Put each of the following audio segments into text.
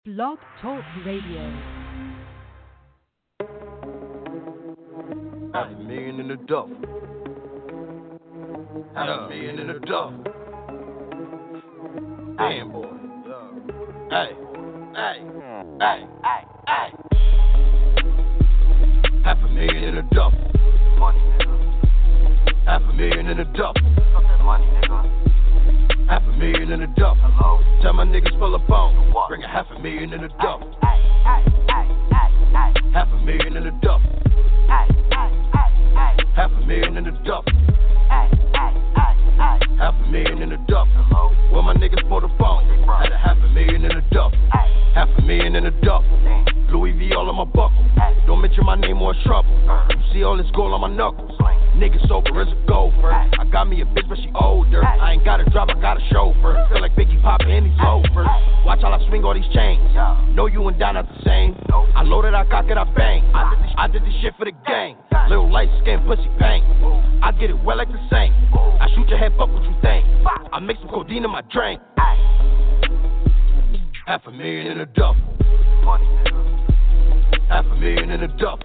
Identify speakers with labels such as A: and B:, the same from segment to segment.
A: Blog Talk Radio.
B: Half a million in the duffel. Half a million in the duffel. Damn, boy. Hey, hey, hey, hey, hey. Half a million in the duffel. Money, nigga. Half a million in the duffel. Money, nigga. Half a million in the duffel. Hello. Tell my niggas pull up on. Bring a half a million in the duffel. Half a million in the duffel. Half a million in the duffel. Half a million in the duffel. Where my niggas for the phone? Had a half a million in the duffel. Half a million in the duffel. Louis V all on my buckle. Don't mention my name or trouble. You see all this gold on my knuckles. Niggas sober as a gopher. I got me a bitch, but she older. I ain't got a drive, I got a chauffeur. Feel like Biggie Papa and these loafers. Watch how I swing all these chains. Know you and Don not the same. I loaded, I cock it, I bang. I did this shit for the gang. Little light skin, pussy bang. I get it well like the same. I shoot your head, fuck what you think. I mix some codeine in my drink. Half a million in a duffel. Half a million in a duffel.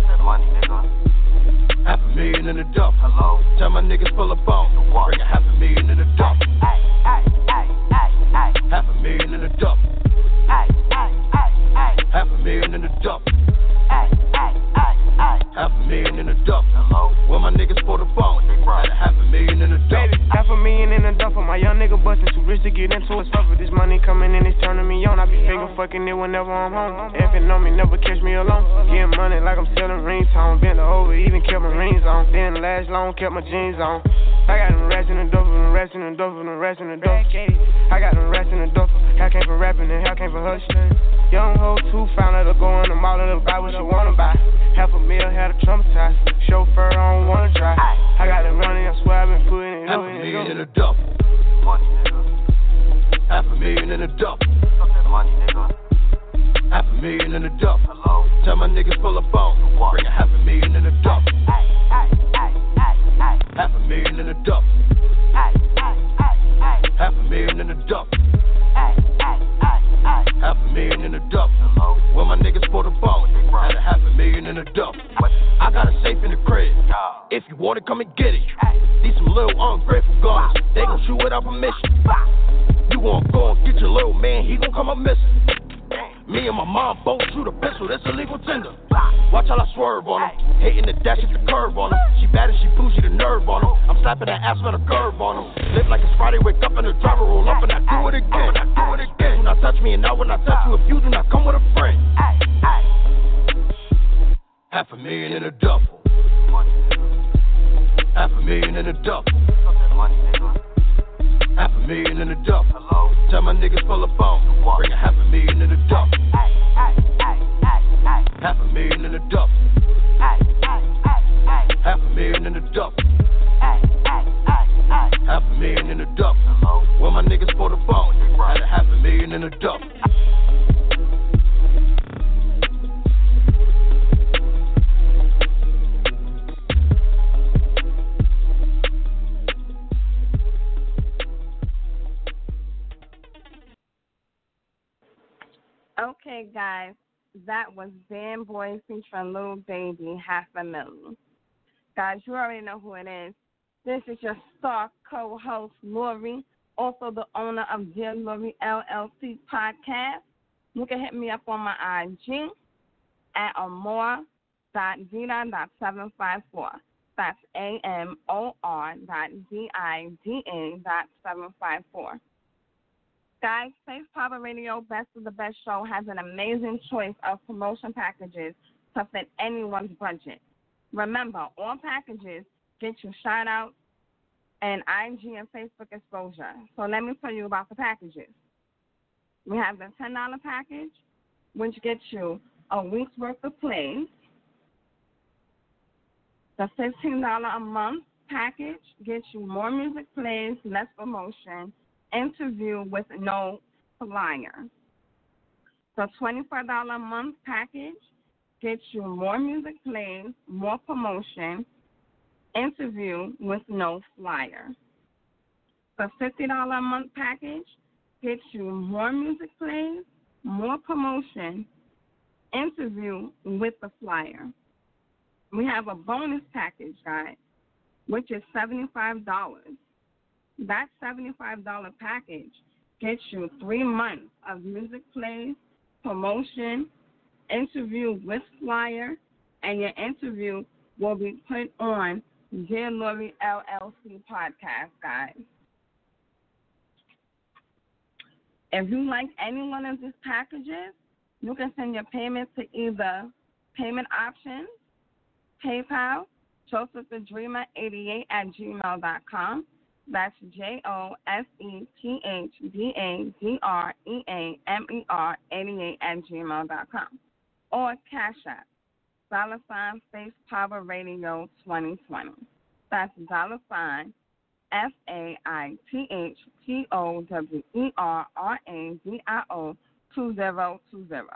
B: Half a million in a duffel. Hello. Tell my niggas pull up on. Bring a half a million in a duffel. Half a million in a duffel. Half a million in a duffel. Half a million in a duffel. Where my niggas for the phone? Had a half a million in a duffel.
C: Baby, half a million in a duffel. My young nigga bustin', too rich to get into his fuck. With this money coming in, it's turning me on. I be finger fucking it whenever I'm home. Effing on me, never catch me alone. Getting money like I'm selling ringtone. Bent over, even kept my rings on. Didn't last long, kept my jeans on. I got them rats in the duffel, them rats in the duffel, them rats in the duffel. I got them rats in the duffel. Hell came from rapping and hell came from hustling. Young hoe too, found out to go in the mall and buy what you wanna buy. Half a meal, had a traumatized. Chauffeur, I don't wanna drive. I got it running, I swear I've been putting it
B: half a million in a duffel. Half a million in a duffel. Half a million in a duffel. Tell my niggas pull up on. Bring a half a million in a duffel. Half a million in a duffel. Half a million in a duffel. Half a million in a duffel. Where my niggas for the phone? Had a half a million in a duffel. I got a safe in the crib. If you want it, come and get it. These some little ungrateful guns. They gon' shoot without permission. You wanna go and get your little man, he gon' come up missing. Me and my mom both shoot a pistol, that's illegal tender. Watch how I swerve on him. Hitting the dash at the curve on him. She bad and she bougie, the nerve on him. I'm slapping that ass with a curve on him. Live like it's Friday, wake up in the driver, roll up and I do it again. Do not touch me and now when I touch you, if you do not come with a friend. Half a million in a duffel. Half a million in a duffel. Half a million in a duffel. Tell my niggas pull up on. Bring a half a million in a duffel. Half a million in a duffel. Half a million in a duffel. Half a million in a duffel. Where my niggas for the phone? Had a half a million in a duffel.
D: Okay, guys, that was Dan Boy featuring Lil Baby, Half a Million. Guys, you already know who it is. This is your star co-host, Lori, also the owner of Dear Lori LLC podcast. You can hit me up on my IG at amor.dida.754. That's AMOR.DIDA.754. Guys, Safe Harbor Radio Best of the Best Show has an amazing choice of promotion packages to fit anyone's budget. Remember, all packages get you shout-outs and IG and Facebook exposure. So let me tell you about the packages. We have the $10 package, which gets you a week's worth of plays. The $15 a month package gets you more music plays, less promotion, interview with no flyer. The $24 a month package gets you more music plays, more promotion, interview with no flyer. The $50 a month package gets you more music plays, more promotion, interview with the flyer. We have a bonus package, guys, which is $75. That $75 package gets you 3 months of music plays, promotion, interview with flyer, and your interview will be put on Dear Lori LLC podcast, guys. If you like any one of these packages, you can send your payment to either Payment Options, PayPal, josephthedreamer88@gmail.com. That's JOSEPHTHEDREAMER88@gmail.com. Or Cash App, $ Power Radio 2020. That's $ FAITHPOWERRADIO 2020.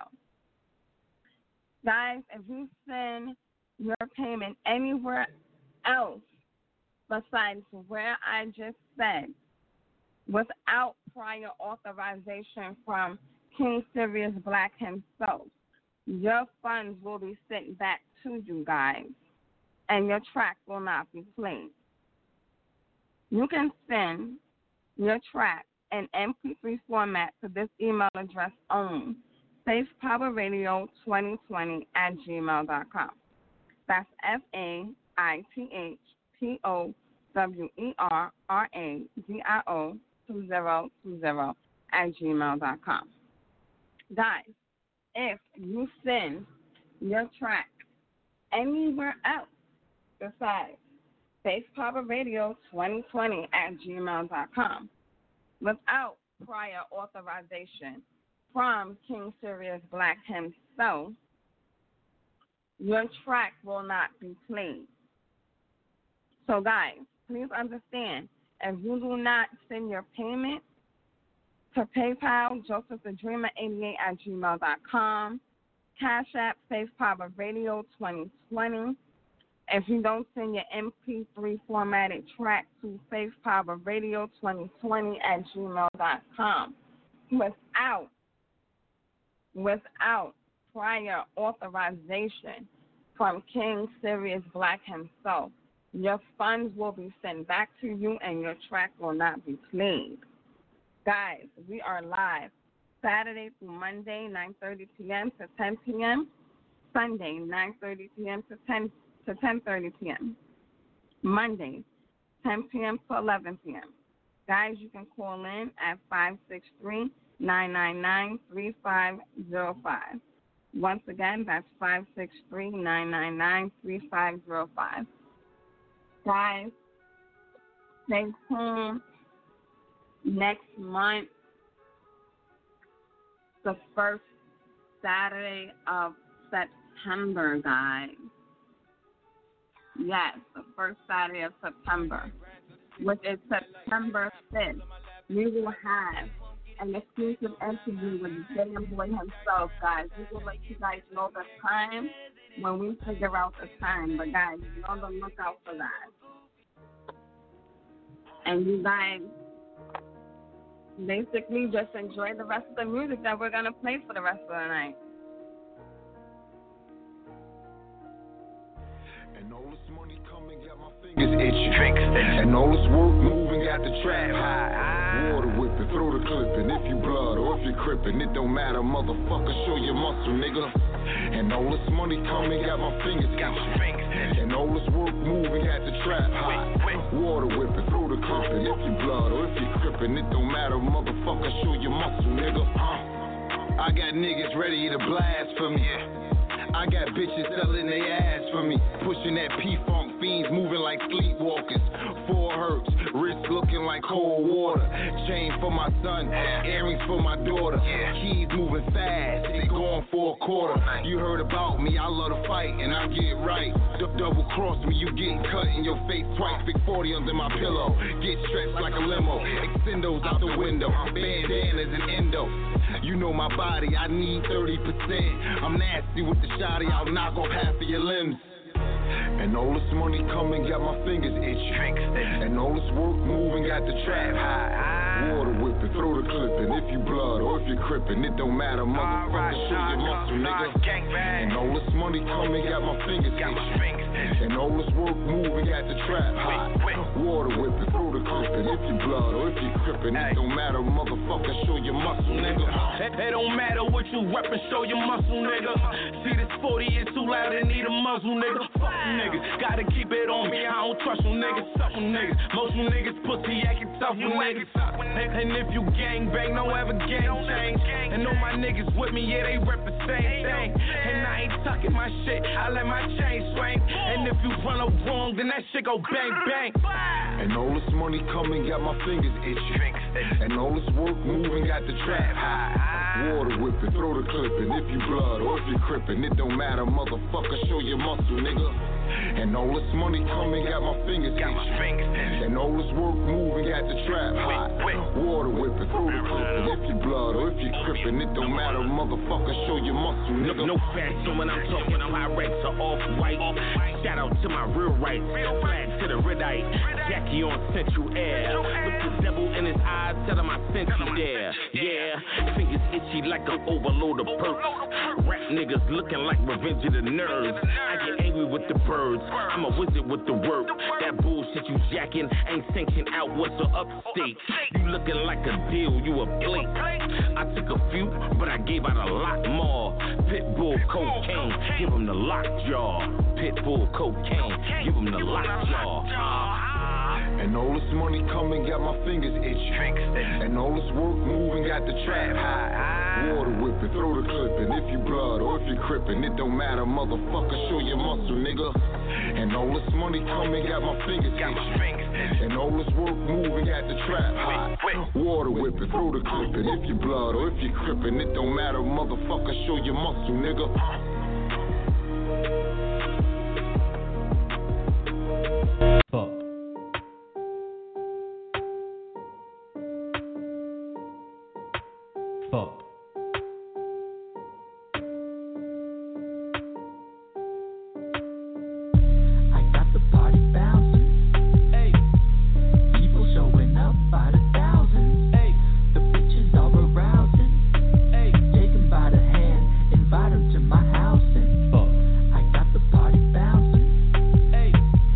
D: Guys, if you send your payment anywhere else besides where I just said, without prior authorization from King Sirius Black himself, your funds will be sent back to you guys, and your track will not be played. You can send your track in MP3 format to this email address only, safepowerradio2020@gmail.com. That's FAITHPOWERRADIO 2020@gmail.com. Guys, if you send your track anywhere else besides safepowerradio2020@gmail.com without prior authorization from King Sirius Black himself, your track will not be played. So, guys, please understand, if you do not send your payment to PayPal, josephthedreamer88@gmail.com, Cash App, Safe Power Radio 2020. If you don't send your MP3 formatted track to Safe Power Radio 2020@gmail.com without prior authorization from King Sirius Black himself, your funds will be sent back to you and your track will not be played. Guys, we are live Saturday through Monday, 9:30 p.m. to 10 p.m. Sunday, 9:30 p.m. to 10:30 p.m. Monday, 10 p.m. to 11 p.m. Guys, you can call in at 563-999-3505. Once again, that's 563-999-3505. Guys, stay tuned. Next month, the first Saturday of September, guys. Yes, the first Saturday of September, which is September 5th. We will have an exclusive interview with J.M. Boy himself, guys. We will let you guys know the time when we figure out the time. But, guys, be on the lookout for that. And you guys basically just enjoy the rest of the music that we're going to play for the rest of the night.
B: And all this money coming, got my fingers itching. And all this work moving, got the trap high. Water whipping, throw the clipping. If you blood or if you crippin', it don't matter, motherfucker, show your muscle, nigga. And all this money coming, got my fingers itching. And all this work moving, got the trap high. Water whipping, throw the clipping. If you blood or if you crippin', it don't matter, motherfucker, show your muscle, nigga. I got niggas ready to blast for me. I got bitches selling their ass for me. Pushing that P-Funk, fiends moving like sleepwalkers. 4 hurts, wrist looking like cold water. Chain for my son, earrings for my daughter. Keys moving fast, they going for a quarter. You heard about me, I love to fight and I get right. Double cross me, you getting cut in your face twice. Big 40 under my pillow, get stretched like a limo. Extendos out the window, bandanas and endo. You know my body, I need 30%. I'm nasty with the shotty, I'll knock off half of your limbs. And all this money coming, got my fingers itching. And all this work moving, got the trap high.
E: Water whipping, throw the clipping. If you blood or if you crippin', it don't matter, motherfucker. Show your muscle, nigga. And all this money coming, got my fingers itching. And all this work moving, got the trap hot. Water whipping, throw the clipping. If you blood or if you crippin', it don't matter, motherfucker. Show your muscle, nigga.
F: It don't matter what you reppin', show your muscle, nigga. See this 40 is too loud, it need a muzzle, nigga. Fuck you niggas, gotta keep it on me. I don't trust you niggas, suck you niggas. Most you niggas pussy acting tough, you niggas. And if you gang bang, don't ever gang change. And all my niggas with me, yeah, they rep the same thing. And I ain't tucking my shit, I let my chain swing. And if you run up wrong, then that shit go bang bang.
E: And all this money coming, got my fingers itching. And all this work moving, got the trap high. Water whipping, throw the clipping. If you blood or if you crippin', it don't matter, motherfucker. Show your muscle, nigga. And all this money coming, got my fingers itching. And all this work moving, got the trap hot. Water whipping, throw the clipping. If you blood or if you crippin', it don't matter, motherfucker. Show your muscle, nigga.
F: No fashion when I'm talking, Pyrex are off-white. Shout out to my real rights. Flag to the redite. Jackie on Central Air. Look the devil in his eyes, tell him I sent you there. Yeah, fingers itchy like an overload of perks. Rap niggas looking like Revenge of the Nerds. I get angry with the birds. I'm a wizard with the work. That bullshit you jacking ain't sanctioned out what's the upstate. You looking like a deal, you a plate. I took a few, but I gave out a lot more. Pitbull cocaine, give him the lockjaw. Pitbull cocaine, give him the lockjaw.
E: And all this money coming, got my fingers itching. And all this work moving, got the trap high. Water whipping, throw the clipping. If you blood or if you crippin', it don't matter, motherfucker. Show your muscle, nigga. And all this money coming, got my fingers itching. And all this work moving, got the trap high. Water whipping, throw the clipping. If you blood or if you crippin', it don't matter, motherfucker. Show your muscle, nigga.
G: Fuck. Fuck.
H: I got the party bouncing. Hey. People showing up by the thousands. Hey. The bitches all arousing. Hey. Take 'em by the hand, invite 'em to my house and
G: Fuck.
H: I got the party bouncing. Hey.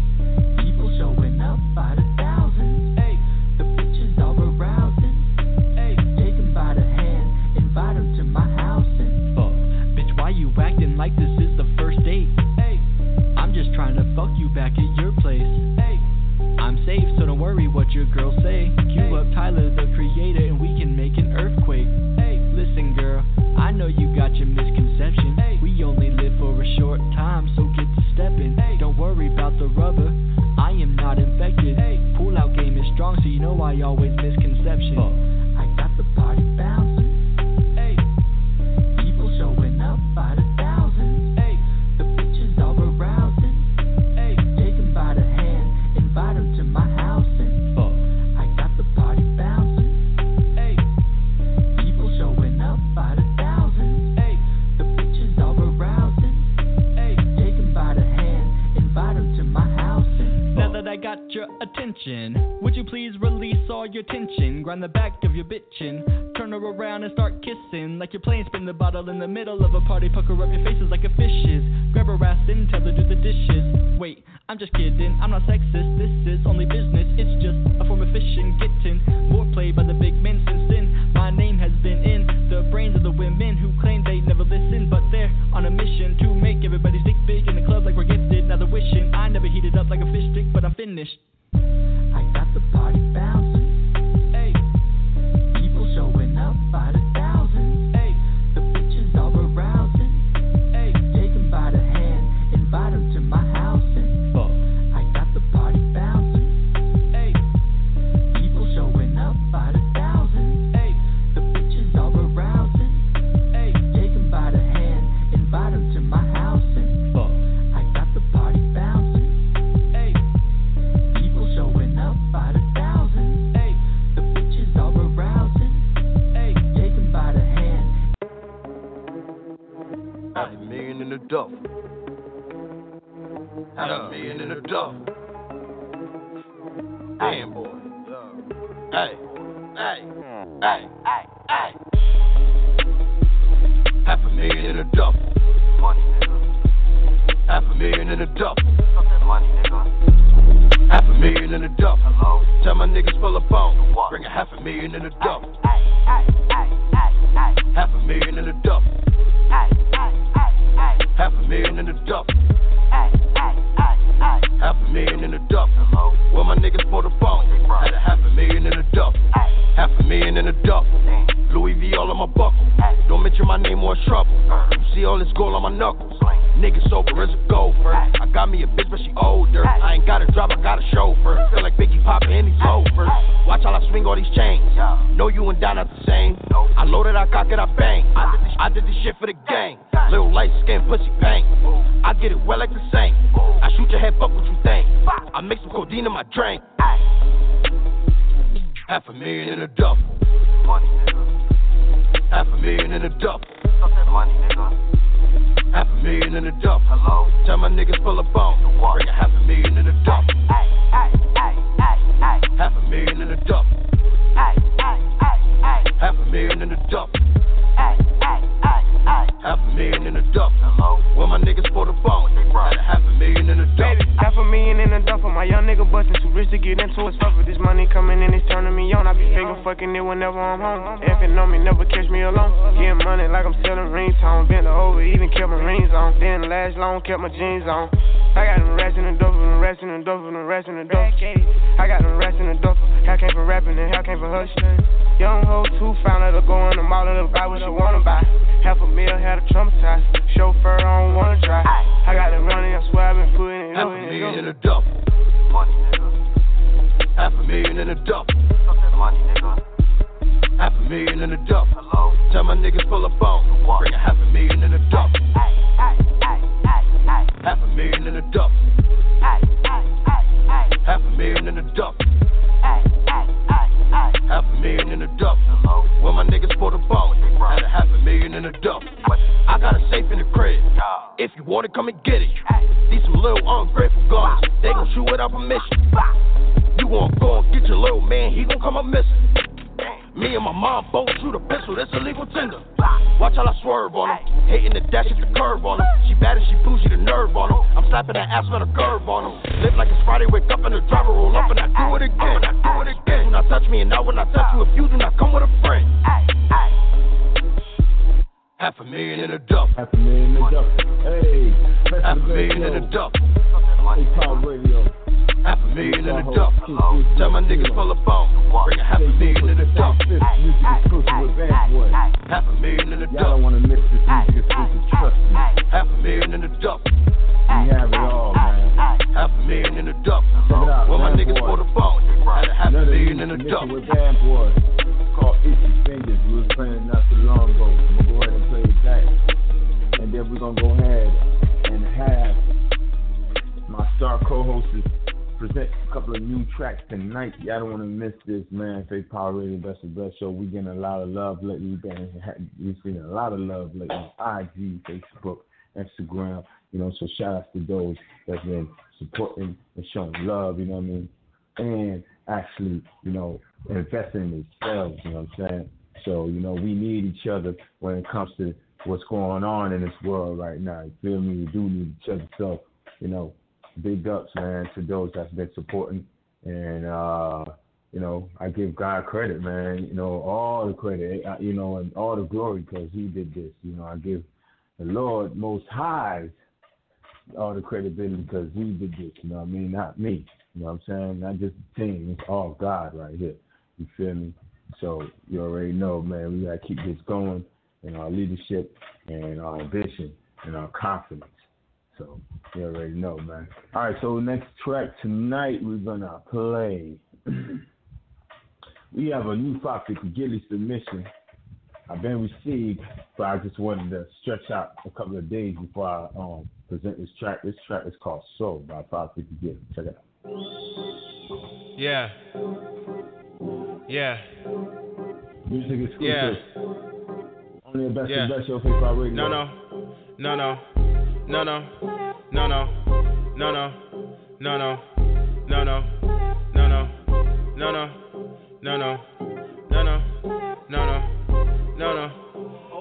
H: People showing up by the thousands. Hey. The bitches all arousing. Hey. Take 'em by the hand, invite 'em to my house and
G: Fuck.
H: bitch, why you acting like this is the first date? Hey. I'm just trying to fuck you back at your place. Hey. I'm safe, so don't worry what your girls say. Cue up Tyler, the creator, and we can make an earthquake. Hey. Listen, girl, I know you got your misconception. Hey. We only live for a short time, so get to stepping. Hey. Don't worry about the rubber, I am not infected. Hey. Pull out game is strong, so you know I always misconception.
G: Fuck.
H: I got the party bouncing. Hey. People showing up by the thousands. Hey. The bitches all arousing. Hey. Take 'em by the hand, invite 'em to my house and
G: Fuck.
H: I got the party bouncing. Hey. People showing up by the thousands. Hey. The bitches all arousing. Hey. Take 'em by the hand, invite 'em to my house and
G: Now that I got your attention, would you please release all your tension? Grind the back of your bitchin', turn her around and start kissing. Like you're playing spin the bottle in the middle of a party. Pucker up your faces like a fish's. Grab her ass and tell her do the dishes. Wait, I'm just kidding, I'm not sexist. This is only business, it's just a form of fishing. Getting more play by the big men since then. My name has been in the brains of the women who claim they never listen, but they're on a mission to make everybody's dick big in the club like we're gifted. Now they're wishing I never heated up like a fish stick, but I'm finished.
H: I got the party bouncing. Hey. People showing up by the thousands. Hey. The bitches all arousing. Hey. Take 'em by the hand, invite 'em to my house and
G: Fuck.
H: I got the party bouncing. Hey. People showing up by the thousands. Hey. The bitches all arousing. Hey. Take 'em by the hand, invite 'em to my house and
G: Fuck.
H: I got the party bouncing. Hey. People showing up by the thousands. Hey. The bitches all arousing. Hey. Take 'em by the hand.
B: Half a million in the duffel. Half a million in the duffel. Damn, boy. Hey. Hey. $500,000 in a duffel. $500,000 in a duffel. $500,000 in a duffel. Tell my niggas pull up on. Bring $500,000 in a duffel. $500,000 in a duffel. $500,000 in a duffel. $500,000 in a duffel. Where my niggas for the phone. Had $500,000 in a duffel. $500,000 in a duffel. Louis V all on my buckle. Don't mention my name or trouble. You see all this gold on my knuckles. Niggas sober as a gopher. I got me a bitch, but she older. I ain't got a drop, I got a chauffeur. Feel like Biggie Papa and these loafers. Watch how I swing all these chains. Know you and Don not the same. I loaded, I cock it, I bang. I did this shit for the gang. Little light skin, pussy bang. I get it well like the same. I shoot your head, fuck what you think. I mix some codeine in my drink. $500,000 in a duffel. $500,000 in a duffel. $500,000 in a duffel. Tell my niggas pull up on. Bring $500,000 in a duffel. $500,000 in a duffel. $500,000 in a duffel. $500,000 in a duffel. Where my niggas for the phone. Had $500,000 in a duffel.
C: $500,000 in a duffel. My young nigga bustin' too rich to get into it. Suffer this money coming in, it's turning me on. I be finger fucking it whenever I'm home. Effing on me, never catch me alone. Getting money like I'm selling ringtone. Bent over, even kept my rings on. Didn't last long, kept my jeans on. I got them rats in the duffel, them rats in the duffel, them rats in the duffel. I got them rats in the duffel. How came from rapping and how came from hustling. Young hoe too, found her to go in the mall and buy what she wanna buy. $500,000 had a traumatized. Chauffeur, I don't wanna try. I got it running, I swear I've been putting it on.
B: $500,000 in a duffel. $500,000 in a duffel. $500,000 in a duffel. Tell my niggas pull up on. Bring $500,000 in a duffel. $500,000 in a duffel. $500,000 in a duffel. $500,000 in a duffel. Where my niggas for the phone. Had $500,000 in a duffel. I got a safe in the crib. If you want it, come and get it. These some little ungrateful guns. They gon' shoot without permission. You wanna go and get your little man, he gon' come up missing. Me and my mom both shoot a pistol, that's illegal tender. Watch how I swerve on him. Hitting the dash at the curve on him. She bad and she bougie, the nerve on him. I'm slapping that ass with a curve on him. Live like it's Friday, wake up in the driver, roll up and I do it again. Do not touch me and now when I touch you, if you do not come with a friend. $500,000 in a duffel.
I: $500,000 in a duffel. Hey,
B: $500,000 in a duffel.
I: Hey, Power Radio.
B: $500,000 in a duffel. Tell my niggas pull up on. Bring $500,000 in a duffel.
I: Music exclusive with Bandboy.
B: $500,000 in a duffel.
I: Y'all don't wanna miss this music exclusive, trust me.
B: $500,000 in a duffel.
I: We have it all, man.
B: $500,000 in a duffel.
I: Check it out,
B: Where my
I: Bandboy.
B: niggas for the phone. Had $500,000 in a duffel.
I: With Bandboy. Called Itchy Fingers. We was playing not too long ago. I'm gonna go ahead and play it back. And then we're gonna go ahead and have my star co-hosts present a couple of new tracks tonight. Y'all don't want to miss this, man. Faith Power Radio, Best of Best Show. We getting a lot of love lately. We've seen a lot of love lately on IG, Facebook, Instagram. You know, so shout outs to those that's been supporting and showing love, you know what I mean? And actually, you know, investing in themselves, you know what I'm saying? So, you know, we need each other when it comes to what's going on in this world right now. You feel me? We do need each other. So, you know, big ups, man, to those that's been supporting. And, you know, I give God credit, man, you know, all the credit, you know, and all the glory because he did this. You know, I give the Lord Most High all the credibility because he did this, you know what I mean? Not me, you know what I'm saying? Not just the team. It's all God right here. You feel me? So you already know, man, we got to keep this going in our leadership and our ambition and our confidence. So you already know, man. All right, so next track tonight we're going to play. We have a new topic, Gilly submission. I've been received, but I just wanted to stretch out a couple of days before I present this track. This track is called Soul by 550 Gilly. Check it out.
J: Yeah. Yeah.
I: Music exclusive.
J: Yeah.
I: Only the best
J: Yeah.
I: of the best show, Faith Power Radio.
J: No.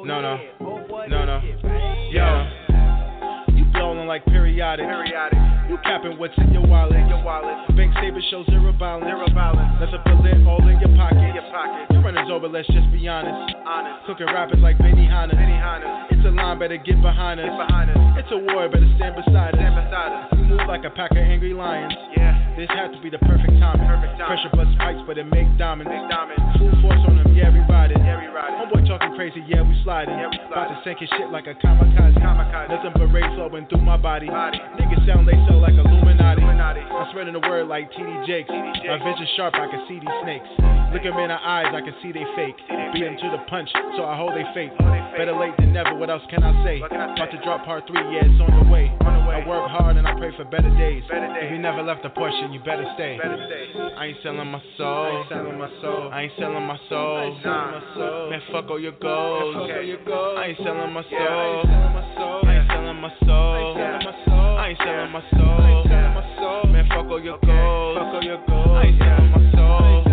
J: No, yo. You blowing like periodic. You capping what's in your wallet. Bank statement shows zero balance. Let's put it all in your pocket. Your runners over, let's just be honest. Cooking rappers like Benny Hanna. It's a line, better get behind us. It's a war, better stand beside us. You move like a pack of angry lions. This had to be the perfect timing. Pressure busts pipes, but it make diamonds. Full force on them, yeah, we riding. Homeboy talking crazy, yeah, we sliding. About to sink his shit like a kamikaze. Nothing but rays flowing through my body. Niggas sound they sell like Illuminati. I'm spreading the word like TD Jakes. My vision sharp, I can see these snakes. Look them in the eyes, I can see they fake. Beat them to the punch, so I hold they fate. Better late than never, what else can I say? About to drop part 3, yeah, it's on the way. I work hard and I pray for better days. If you never left the portion, you better stay. I ain't selling my soul. I ain't selling my soul. Man, fuck all your goals. I ain't selling my soul. I ain't selling my soul. I ain't selling my soul. Man, fuck all your goals. I ain't selling my soul.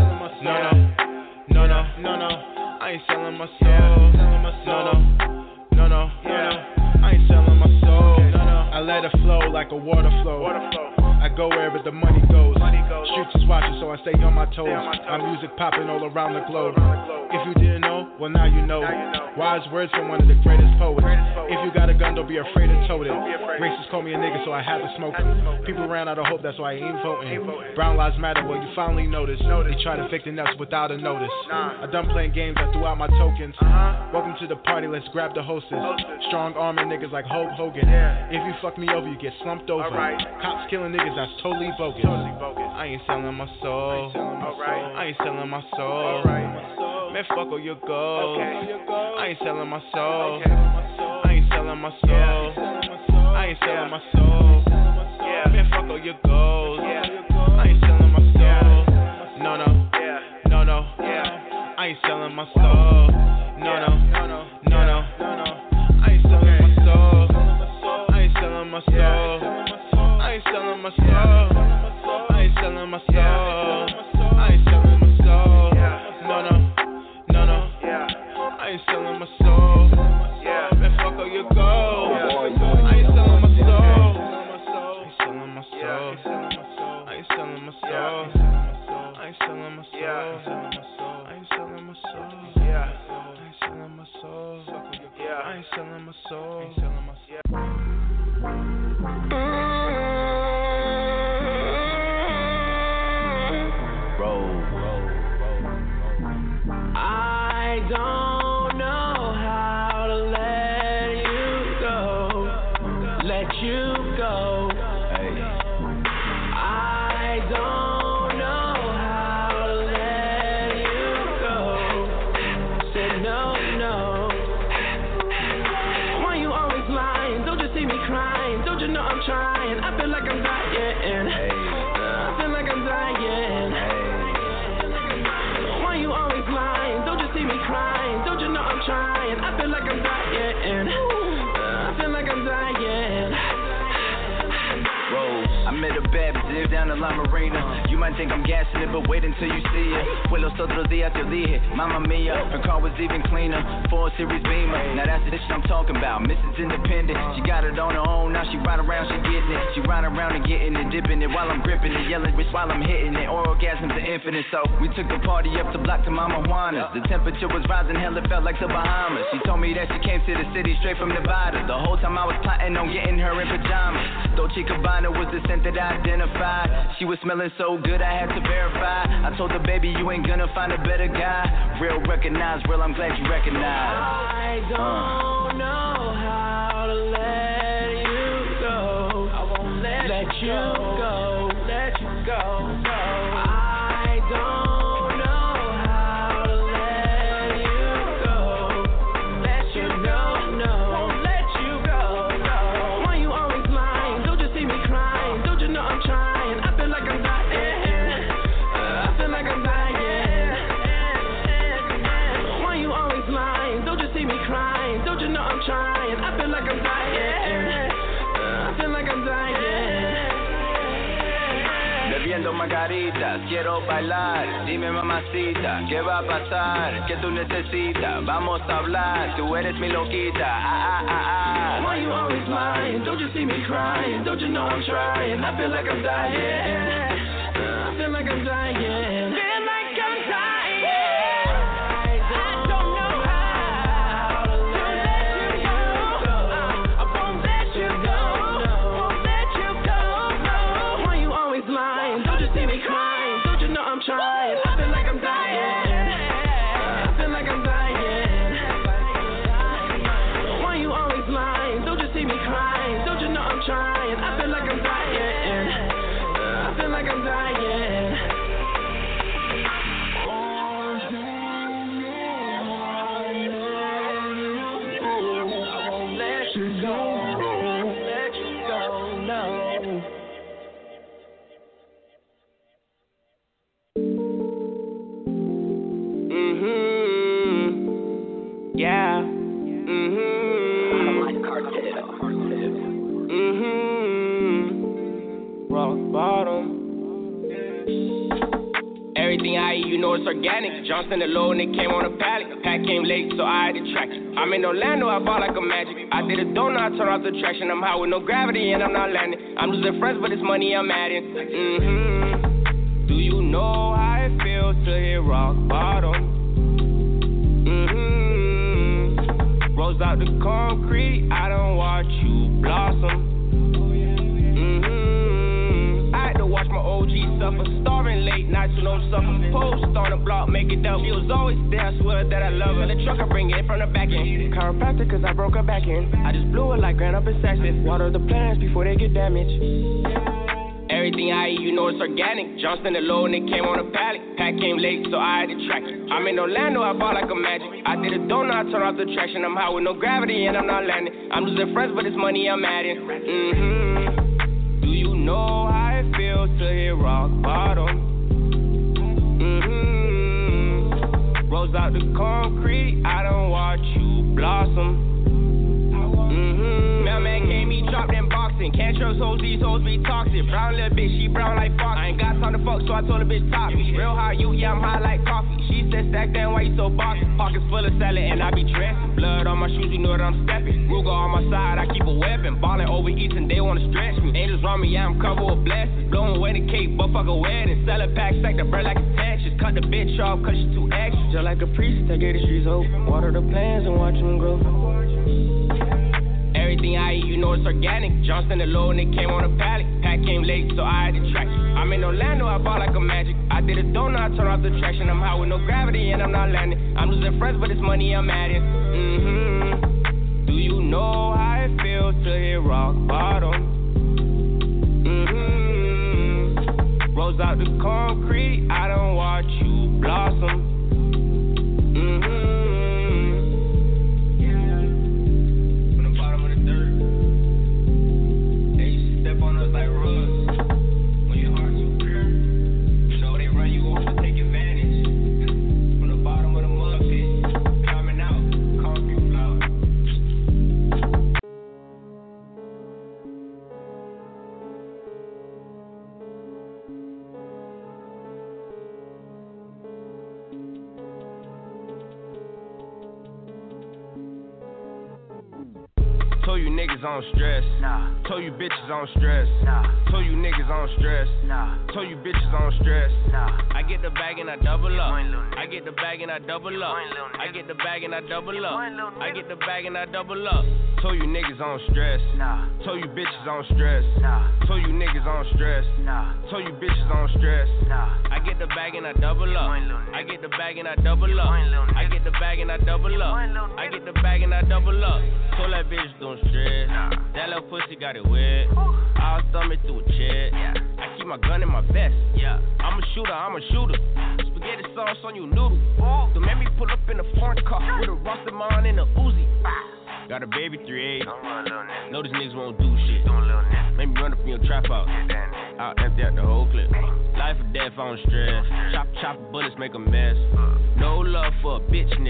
J: No. I ain't selling my soul. No. I ain't selling my soul. I let it flow like a water flow. I go wherever the money goes. Streets is watching, so I stay on my toes. My music popping all around the globe. If you didn't know, well now you know. Wise words from one of the greatest poets. If you got a gun, don't be afraid to tote it. Racists call me a nigga, so I had to smoke it. People ran out of hope, that's why I ain't voting. Brown lives matter, well you finally notice. They try to fake the nuts without a notice. I done playing games, I threw out my tokens. Welcome to the party, let's grab the hostess. Strong arming niggas like Hulk Hogan. If you fuck me over, you get slumped over. Cops killing niggas, that's totally bogus. I ain't selling my soul. I ain't selling my soul. Man, fuck all your goals. I ain't selling my soul. I ain't selling my soul. I ain't selling my soul. Man, fuck all your goals. I ain't selling my soul. No. I ain't selling my soul. No. I ain't selling my soul. I ain't selling my soul. I ain't selling my soul. I ain't selling my soul. I ain't selling my soul. No. I ain't selling my soul. Man, fuck all your goals. I ain't selling my soul. I ain't selling my soul. I ain't selling my soul. I ain't selling my soul. I ain't selling my soul. I ain't selling my soul. I ain't selling my soul.
K: I don't know how to let you go. I don't know how to let you go. Said no. Why you always lying? Don't you see me crying? Don't you know I'm trying? I feel like I'm dying. I feel like I'm dying. Why you always lying? Don't you see me crying? Don't you know I'm trying? I feel like I'm dying. I feel like I'm dying.
L: I met a bad bitch down in La Marina. You might think I'm gassing it, but wait until you see it. Fue los otros días te dije, mamma mia. Her car was even cleaner, 4 Series Beamer. Now that's the shit I'm talking about. Mrs. Independent, she got it on her own. Now she ride around, she getting it. She ride around and getting it, dipping it while I'm gripping it, yelling bitch while I'm hitting it. Orgasms are infinite, so we took the party up the block to Mama Juana's. The temperature was rising, hell it felt like the Bahamas. She told me that she came to the city straight from Nevada. The whole time I was plotting on getting her in pajamas. Dolce Gabbana was the scent that I identified. She was smelling so good I had to verify. I told her, baby, you ain't gonna find a better guy. Real recognized, real, I'm glad you recognize.
K: I don't know how to let you go. I won't let you go. Let you go. I don't know how to let you go. Let you know. Won't let you go. Why you always lying? Don't you see me crying? Don't you know I'm trying? I feel like I'm dying. I feel like I'm dying. Why you always lying? Don't you see me crying? Don't you know
L: quiero margaritas, quiero bailar. Dime mamacita, ¿qué va a pasar? ¿Qué tú necesitas? Vamos a hablar, tú eres mi loquita.
K: Why you always lying? Don't you see me crying? Don't you know I'm trying? I feel like I'm dying. I feel like I'm dying.
M: It's organic. Johnston alone, it came on a pallet. Pack came late, so I had to track it. I'm in Orlando, I ball like a magic. I did a donut, I turned off the traction. I'm high with no gravity, and I'm not landing. I'm losing friends, but it's money I'm adding. Do you know how it feels to hit rock bottom? Rolls out the concrete, I don't watch you blossom. Watch my OG suffer, starving late nights with no supper. Post on the block, make it double. She was always there, I swear that I love her. The truck, I bring it from the back end. Chiropractor, cause I broke her back end. I just blew it like Grand Up in Saxon. Water the plants before they get damaged. Everything I eat, you know it's organic. Johnston alone, it came on a pallet. Pack came late, so I had to track it. I'm in Orlando, I ball like a magic. I did a donut, I turned off the traction. I'm high with no gravity, and I'm not landing. I'm losing friends, but it's money I'm adding. Do you know how it feels to hit rock bottom? Rolls out the concrete, I don't watch you blossom. Mailman came, he dropped in boxing. Can't trust hoes, these hoes be toxic. Brown little bitch, she brown like Fox. I ain't got time to fuck, so I told the bitch top me. Real high, you, yeah, I'm high like coffee. She said stack down, why you so boxy? Pockets full of salad and I be dressing. Blood on my shoes, you know that I'm stepping. Ruger on my side, I keep a weapon. Ballin' over East and they wanna stretch me. Angels on me, yeah, I'm covered with blessings. Blowing away the cake, but fuck a wedding. Sell a pack, stack the bread like a Tetris. Cut the bitch off, cause she too extra. Just like a priest, I gave the streets hope. Water the plants and watch them grow. Everything I eat, you know it's organic. Johnston alone, it came on a pallet. Pack came late, so I had to track it. I'm in Orlando, I ball like a magic. I did a donut, I turned off the traction. I'm high with no gravity, and I'm not landing. I'm losing friends, but it's money I'm adding. Do you know how it feels to hit rock bottom? Rolls out the concrete, I don't watch you blossom. Told you niggas on stress. Nah. Told you bitches on stress. Nah. Told you niggas on stress. Nah. Told you bitches on stress. Nah. I get the bag and I double up. I get the bag and I double up. I get the bag and I double up. I get the bag and I double up. Told you niggas on stress. Nah. Told you bitches on stress. Nah. Told you niggas on stress. Nah. Told you bitches on stress. Nah. I get the bag and I double up. I get the bag and I double up. I get the bag and I double up. I get the bag and I double up. Told that bitch don't stress. That little pussy got it wet. I'll stomach through a check. I keep my gun in my vest. I'm a shooter. Spaghetti sauce on you noodle. Don't make me pull up in a foreign car with a roster mine and a Uzi. Got a baby 3-8. Know these niggas won't do shit. Make me run up in your trap house. I'll empty out the whole clip. Life or death, I don't stress. Chop bullets, make a mess. No love for a bitch nigga.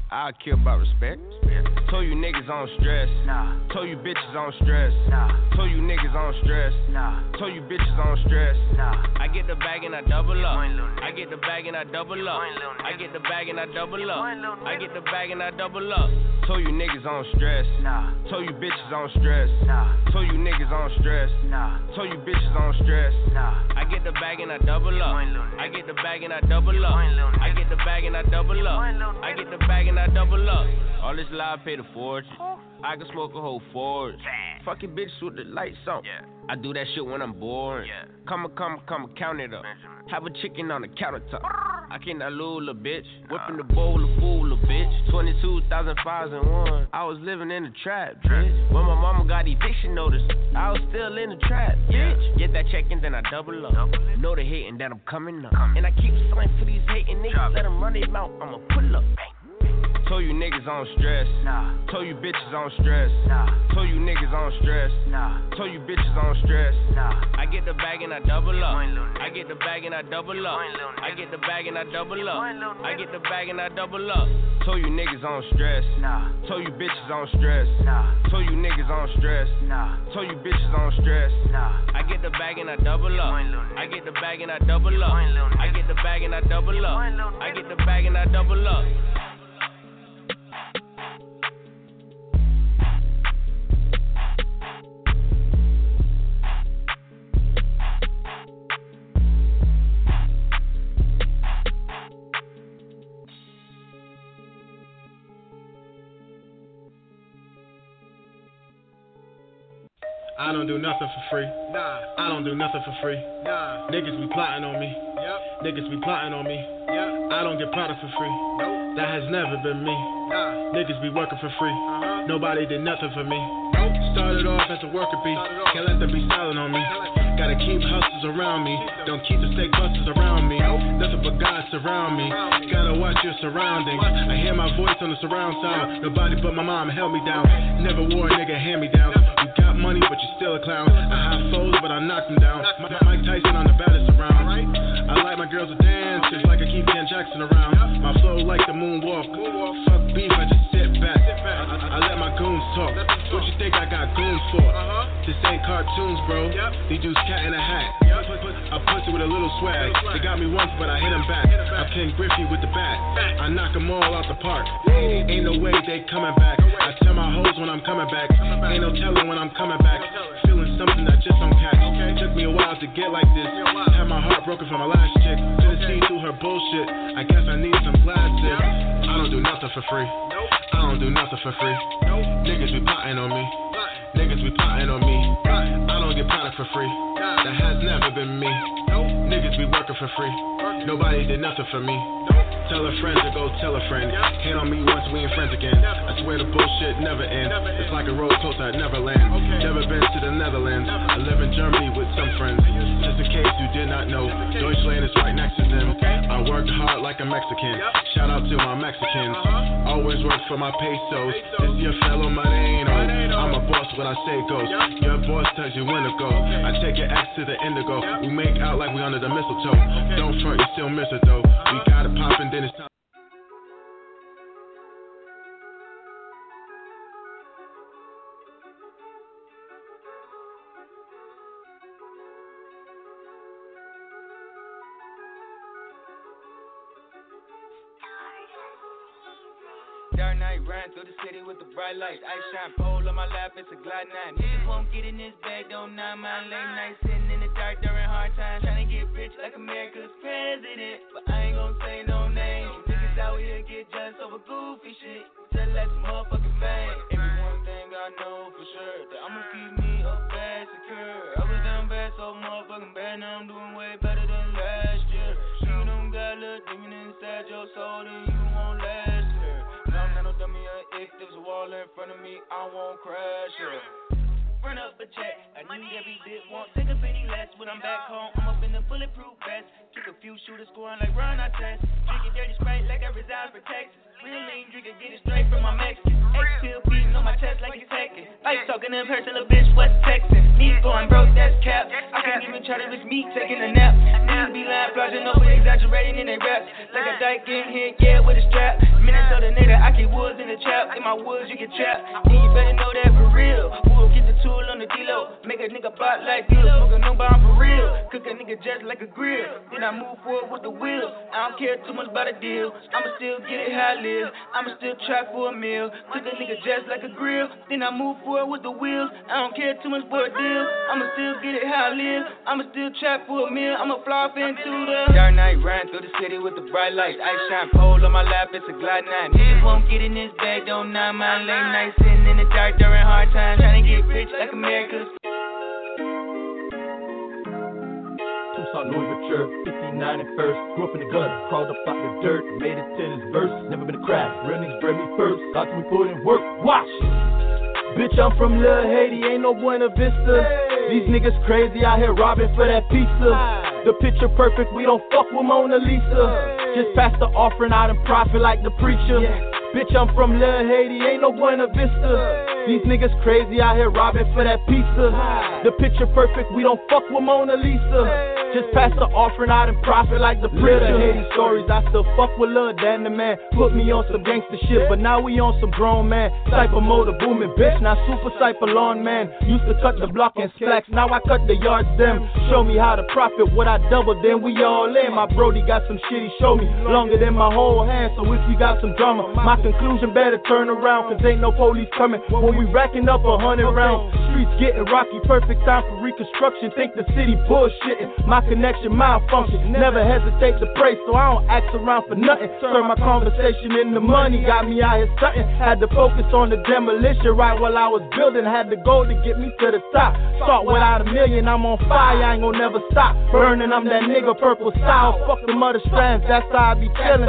M: I care about respect. Told you niggas on stress. Told you bitches on stress. Told you niggas on stress. Told you bitches on stress. I get the bag and I double up. I get the bag and I double up. I get the bag and I double up. I get the bag and I double up. Told you niggas on stress. Told you bitches on stress. Told you niggas on stress. Told you bitches on stress. I get the bag and I double up. I get the bag and I double up. I get the bag and I double up. I get the bag and I double up. All this live pay the fortune. I can smoke a whole forge. Fucking bitches with the lights on. I do that shit when I'm bored. Come count it up. Have a chicken on the countertop. I cannot lose a bitch. Whipping the bowl of fool a bitch. 22,005 and 1. I was living in the trap, bitch. When my mama got eviction notice, I was still in the trap, bitch. Get that check and then I double up. Know the hating that I'm coming up. And I keep signing for these hating niggas. Let them run their mouth, I'ma pull up. Told you niggas on stress. Told you bitches on stress. Told you niggas on stress. Told you bitches on stress. I get the bag and I double up. I get the bag and I double up. I get the bag and I double up. I get the bag and I double up. Told you niggas on stress. Told you bitches on stress. Told you niggas on stress. Told you bitches on stress. I get the bag and I double up. I get the bag and I double up. I get the bag and I double up. I get the bag and I double up.
J: I don't do nothing for free. I don't do nothing for free. Niggas be plotting on me. Niggas be plotting on me. I don't get product for free. That has never been me. Niggas be working for free. Nobody did nothing for me. Started off as a worker bee. Can't let them be silent on me. Gotta keep hustlers around me. Don't keep the steak busters around me. Nothing but God surround me. Gotta watch your surroundings. I hear my voice on the surround sound. Nobody but my mom held me down. Never wore a nigga hand me down. You got money but you still a clown. I have foes but I knocked them down. Mike Tyson on the baddest around. I like my girls to dance just like I keep Ken Jackson around. My flow like the moonwalk. Fuck beef, I just sit back. I let my goons talk. What you think I got goons for? This ain't cartoons, bro. These dudes cat in a hat. I pussy with a little swag. They got me once, but I hit them back. I Ken Griffey with the bat. I knock them all out the park. Ain't no way they coming back. I tell my hoes when I'm coming back. Ain't no telling when I'm coming back. Feeling something that just don't catch. Took me a while to get like this. Had my heart broken from my last chick. Couldn't see through her bullshit. I guess I need some plastic. I don't do nothing for free. I don't do nothing for free. Niggas be plotting on me. Niggas be plotting on me. I don't get product for free. That has never been me. Niggas be working for free. Nobody did nothing for me. Tell a friend to go tell a friend. Hate on me once we ain't friends again. I swear the bullshit never ends. It's like a roller coaster at Neverland. Never been to the Netherlands. I live in Germany with some friends. Just in case you did not know, Deutschland is right next to them. I work hard like a Mexican. Shout out to my Mexicans. Always work for my pesos. This your fellow Moreno. I'm a boss when I say goes. Your boss tells you when to go. I take your ex to the indigo. We make out like we under the mistletoe. Don't front, you still miss it though. We got it poppin'. Then it's time.
N: Dark night, riding through the city with the bright lights. Ice shine pole on my lap, it's a Glide 9. Niggas won't get in this bag, don't 9 mile late night. Sitting in the dark during hard times, trying to get rich like America's president. But I ain't gon' say no names. Niggas out here get just over goofy shit. Just like some motherfucking fame. Every one thing I know for sure, that I'ma keep me up bad secure. I was down bad, so motherfucking bad, now I'm doing way better than last year. You don't got a little demon inside your soul, then you won't last here. I'm not no dummy, if there's a wall in front of me, I won't crash it. Run up a check, I need every bit, won't take a penny less. When I'm back home, I'm up in the bulletproof vest. Took a few shooters scoring like Ron Artest. Drinking dirty Sprite like I reside for Texas. Real lean drinker, get it straight from my Mexican. X-Pill beating on my chest like it's heckin'. Like talking in person, little bitch, what's texting? Me going broke, that's cap. I can't even try to reach me taking a nap. Niggas be lying, flogging over, exaggerating in their raps. Like a dyke getting hit, yeah, with a strap. Minnesota nigga, I keep woods in the trap. In my woods, you get trapped. And you better know that for real. We'll get the tool on the D-Lo. Make a nigga bot like deal. Smoking no bomb for real. Cook a nigga just like a grill. Then I move forward with the wheel. I don't care too much about a deal. I'ma still get it how I live. I'ma still try for a meal. Cook a nigga just like a grill. Then I move forward with the wheels. I don't care too much for a deal. I'ma still get it how I live. I'ma still try for a meal. I'ma fly off into the dark night. Riding through the city with the bright lights. Ice shine pole on my lap. It's a Glide 9. Niggas won't get in this bag. Don't mind my late night. Sitting in the dark during hard times. Trying to get rich like America's.
O: Louis Vuitton, 59 and first. Grew up in the gutter, crawled up out the dirt, made it to this verse. Never been a crack, real niggas bring me first. Got to me put in work, watch. Bitch, I'm from Lil Haiti, ain't no Buena Vista. These niggas crazy out here robbing for that pizza. The picture perfect, we don't fuck with Mona Lisa. Just pass the offering out and profit like the preacher. Bitch, I'm from Lil Haiti, ain't no Buena Vista. These niggas crazy out here robbing for that pizza. The picture perfect, we don't fuck with Mona Lisa. Just pass the offering out and profit like the preacher. Haiti stories, I still fuck with Lil Dan the man. Put me on some gangster shit, but now we on some grown man. Cypher motor booming, bitch, now super cypher lawn man. Used to cut the block and slacks, now I cut the yards them. Show me how to profit, what I double, then we all in. My brody got some shit, he show me longer than my whole hand. So if you got some drama, my conclusion better turn around, cause ain't no police coming when we racking up 100 rounds. Streets getting rocky, perfect time for reconstruction. Think the city bullshitting, my connection malfunction. Never hesitate to pray, so I don't ask around for nothing. Turn my conversation into money, got me out here stunting. Had to focus on the demolition right while I was building. Had the goal to get me to the top. Start without a million, I'm on fire, I ain't gon' never stop. Burning, I'm that nigga purple style. Fuck the mother strands, that's how I be chillin'.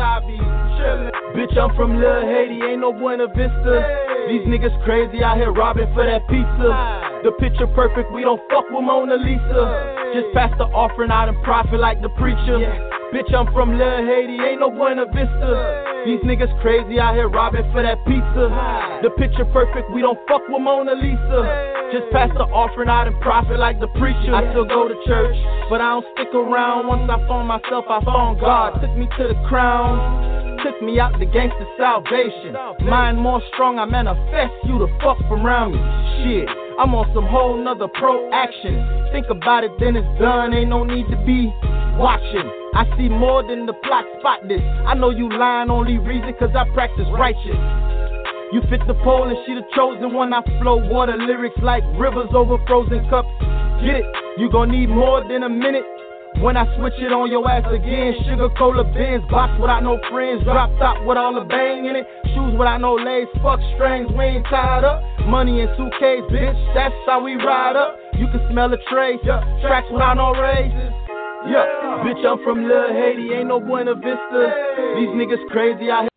O: Bitch, I'm from Lil Haiti, ain't no Buena Vista. These niggas crazy out here robbing for that pizza. The picture perfect, we don't fuck with Mona Lisa. Just pass the offering out and profit like the preacher. Bitch, I'm from Lil Haiti, ain't no Buena Vista. These niggas crazy out here robbing for that pizza. The picture perfect, we don't fuck with Mona Lisa. Just pass the offering out and profit like the preacher. I still go to church, but I don't stick around. Once I found myself, I found God. Took me to the crown, took me out the gangster salvation. Mind more strong, I manifest you to fuck around me. Shit, I'm on some whole nother pro action. Think about it, then it's done, ain't no need to be watching. I see more than the plot, spot this. I know you lying, only reason cause I practice righteous. You fit the pole and she the chosen one. I flow water lyrics like rivers over frozen cups. Get it? You gon' need more than a minute when I switch it on your ass again. Sugar cola Benz, box without no friends. Drop top with all the bang in it. Shoes without no lace, fuck strings, we ain't tied up. Money in suitcase, bitch, that's how we ride up. You can smell the trace, tracks without no raises. Bitch, I'm from Lil Haiti, ain't no Buena Vista. These niggas crazy out here.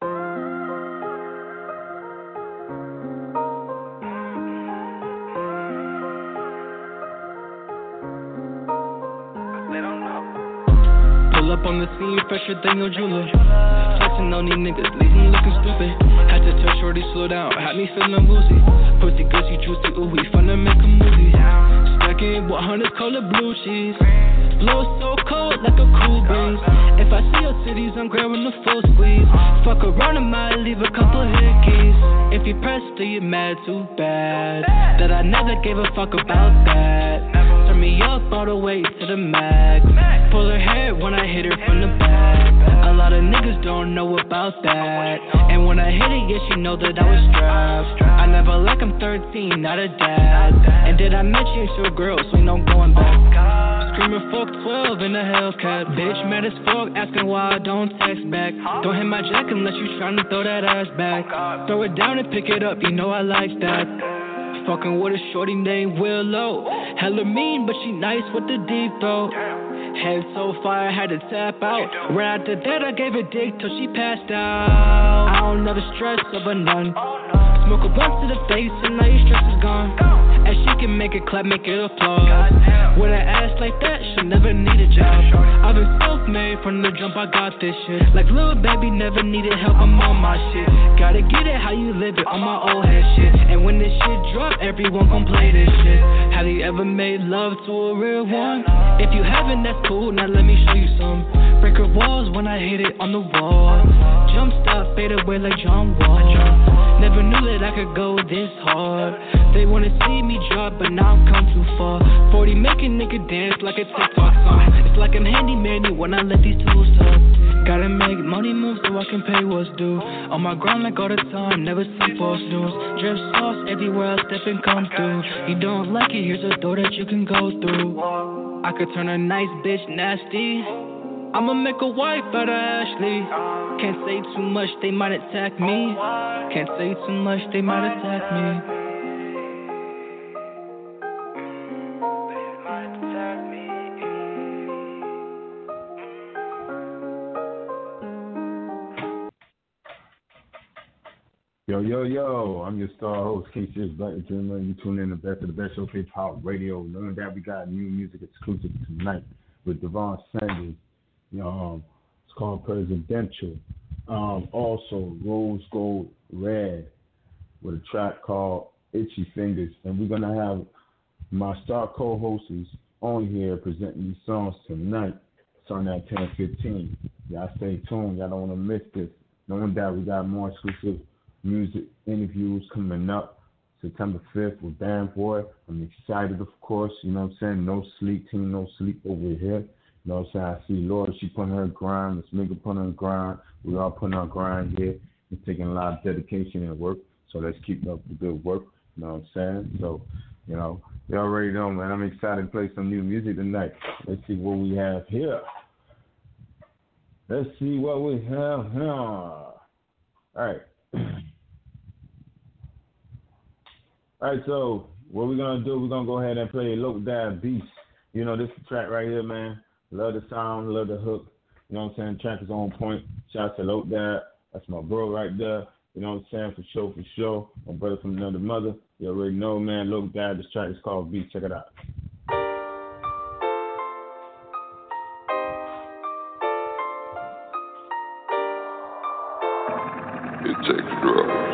P: Up on the scene, fresher than your jeweler. Flexing on these niggas, leaving looking stupid. Had to tell shorty slow down, had me feeling woozy. Pussy gussy, juicy, ooh, we finna make a movie. Stacking 100 color blue cheese. Blow so cold like a cool breeze. If I see your titties, I'm grabbing the full squeeze. Fuck around, I might leave a couple hickeys. If you press, do you mad too bad? That I never gave a fuck about that. Turn me up all the way to the max. Pull her hair when I hit her from the back. A lot of niggas don't know about that. And when I hit it, yeah, she know that I was strapped. I never like I'm 13, not a dad. And did I mention to a girl, so ain't no going back. Screaming fuck 12 in a Hellcat. Bitch mad as fuck, asking why I don't text back. Don't hit my jack unless you tryna throw that ass back. Throw it down and pick it up, you know I like that. Fucking with a shorty named Willow. Hella mean, but she nice with the deep throat. Head so fire, had to tap out. Right after that, I gave a dick till she passed out. I don't know the stress of a nun. Smoke a blunt to the face and now your stress is gone. And she can make make it clap, make it applause. With an ass like that, she'll never need a job. I've been self-made from the jump, I got this shit. Like little baby, never needed help, I'm on my shit. Gotta get it how you live it, on my old head shit. And when this shit drop, everyone gon' play this shit. Have you ever made love to a real one? If you haven't, that's cool, now let me show you some. Break her walls when I hit it on the wall. Jump stop, fade away like John Wall. Never knew that I could go this hard. They wanna see me drop, but now I've come too far. 40 make a nigga dance like a TikTok song. It's like I'm handyman when I let these tools talk. Gotta make money moves so I can pay what's due. On my grind like all the time, never see false news. Drip sauce everywhere I step and come through. You don't like it, here's a door that you can go through. I could turn a nice bitch nasty. I'ma make a wife out of Ashley. Can't say too much, they might attack me. Can't say too much, they might attack me.
I: Yo, I'm your star host, KCS Black Dreamer. You tune in the best of the best show, Hip Hop Radio. Knowing that we got new music exclusive tonight with Devon Sandy. It's called Presidential. Also, Rose Gold Red with a track called Itchy Fingers. And we're going to have my star co-hosts on here presenting these songs tonight. Starting at 10:15. Y'all stay tuned. Y'all don't want to miss this. Knowing that we got more exclusive music interviews coming up September 5th with Band Boy. I'm excited, of course. You know what I'm saying? No sleep, team, no sleep over here. You know what I'm saying? I see Laura, she putting her grind. Miss Migga putting her grind. We all putting our grind here. It's taking a lot of dedication and work. So let's keep up the good work. You know what I'm saying? So, you already know, man. I'm excited to play some new music tonight. Let's see what we have here. Let's see what we have here. All right. All right, so what we're going to do, we're going to go ahead and play Loc Dab Beast. You know, this track right here, man. Love the sound, love the hook. You know what I'm saying? The track is on point. Shout out to Loc Dab. That's my bro right there. You know what I'm saying? For sure. My brother from another mother. You already know, man. Loc Dab, this track is called Beast. Check it out.
Q: It takes drugs.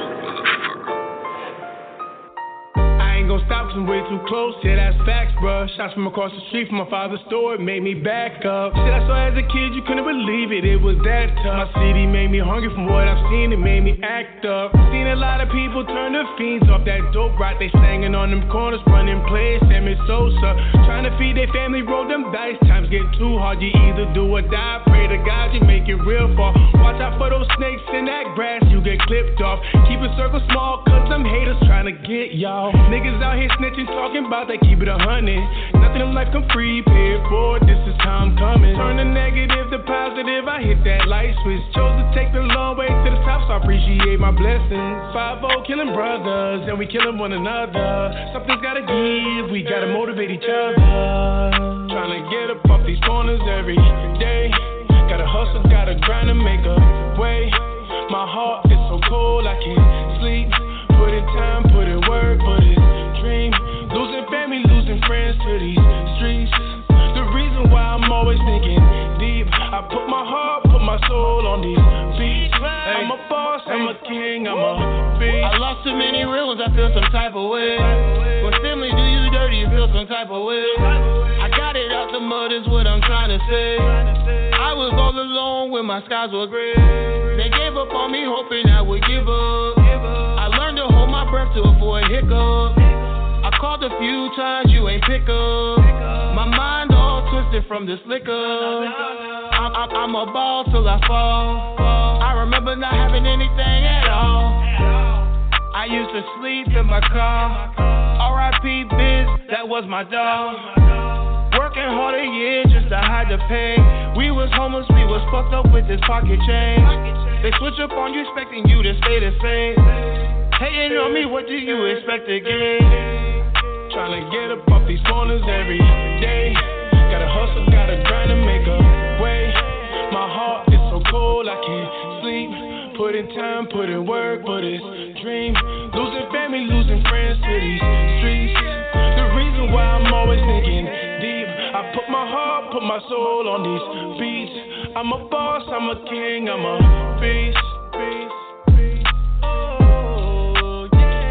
C: Stop cause I'm way too close, yeah that's facts, bruh. Shots from across the street from my father's store, it made me back up. Shit I saw as a kid, you couldn't believe it, it was that tough. My city made me hungry from what I've seen, it made me act up. Seen a lot of people turn the fiends off that dope rock, they slanging on them corners, running plays, Sammy Sosa. Trying to feed their family, roll them dice, times get too hard, you either do or die. Pray to God you make it real far. Watch out for those snakes in that grass, you get clipped off. Keep a circle small, cause them haters trying to get y'all. Niggas out here snitching, talking about they keep it 100. Nothing in life come free, paid for, this is how I'm coming. Turn the negative to positive, I hit that light switch. Chose to take the long way to the top, so I appreciate my blessings. 5-0 killing brothers, and we killing one another. Something's gotta give, we gotta motivate each other. Trying to get up off these corners every day. Gotta hustle, gotta grind and make a way. My heart is so cold, I can't sleep. Put in time, put in work, but it's dream. Losing family, losing friends to these streets. The reason why I'm always thinking deep. I put my heart, put my soul on these beats. I'm a boss, I'm a king, I'm a beast. I lost too many real ones, I feel some type of way. When family do you dirty, you feel some type of way. I got it out the mud is what I'm trying to say. I was all alone when my skies were gray. They gave up on me hoping I would give up. I learned to hold my breath to avoid hiccup. I called a few times, you ain't pick up. My mind all twisted from this liquor. I'm a ball till I fall. I remember not having anything at all. I used to sleep in my car. R.I.P. Biz, that was my dog. Working hard a year just to hide the pain. We was homeless, we was fucked up with this pocket change. They switch up on you, expecting you to stay the same. Hating on me, what do you expect to gain? Trying to get up off these corners every day. Gotta hustle, gotta grind and make a way. My heart is so cold, I can't sleep. Put in time, put in work, but it's dream. Losing family, losing friends to these streets. The reason
R: put my soul on these beats. I'm a boss, I'm a king, I'm a beast. Oh,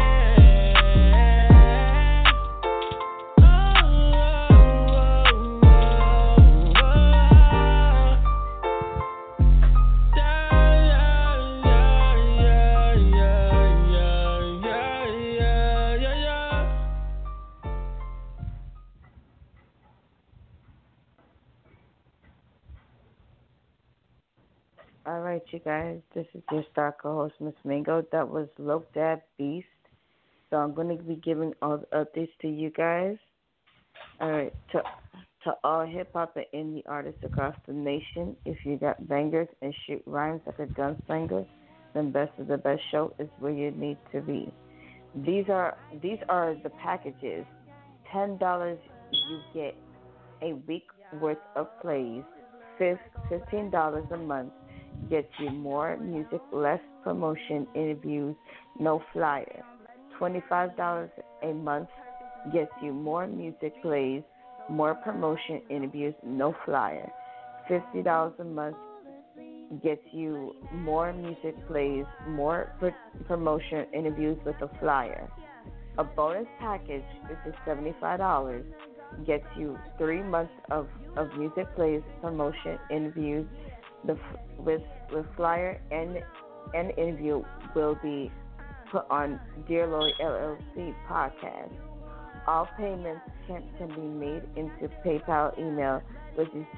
S: All right, you guys, this is your star co-host, Miss Mingo. That was Loc Dad Beast. So I'm going to be giving all the updates to you guys. All right, to all hip-hop and indie artists across the nation, if you got bangers and shoot rhymes like a gunslinger, then Best of the Best Show is where you need to be. These are the packages. $10, you get a week worth of plays. $15 a month gets you more music, less promotion, interviews, no flyer. $25 a month gets you more music, plays, more promotion, interviews, no flyer. $50 a month gets you more music, plays, more promotion, interviews with a flyer. A bonus package, which is $75, gets you 3 months of music, plays, promotion, interviews. With flyer and interview will be put on Dear Lloyd LLC podcast. All payments can be made into PayPal email, which is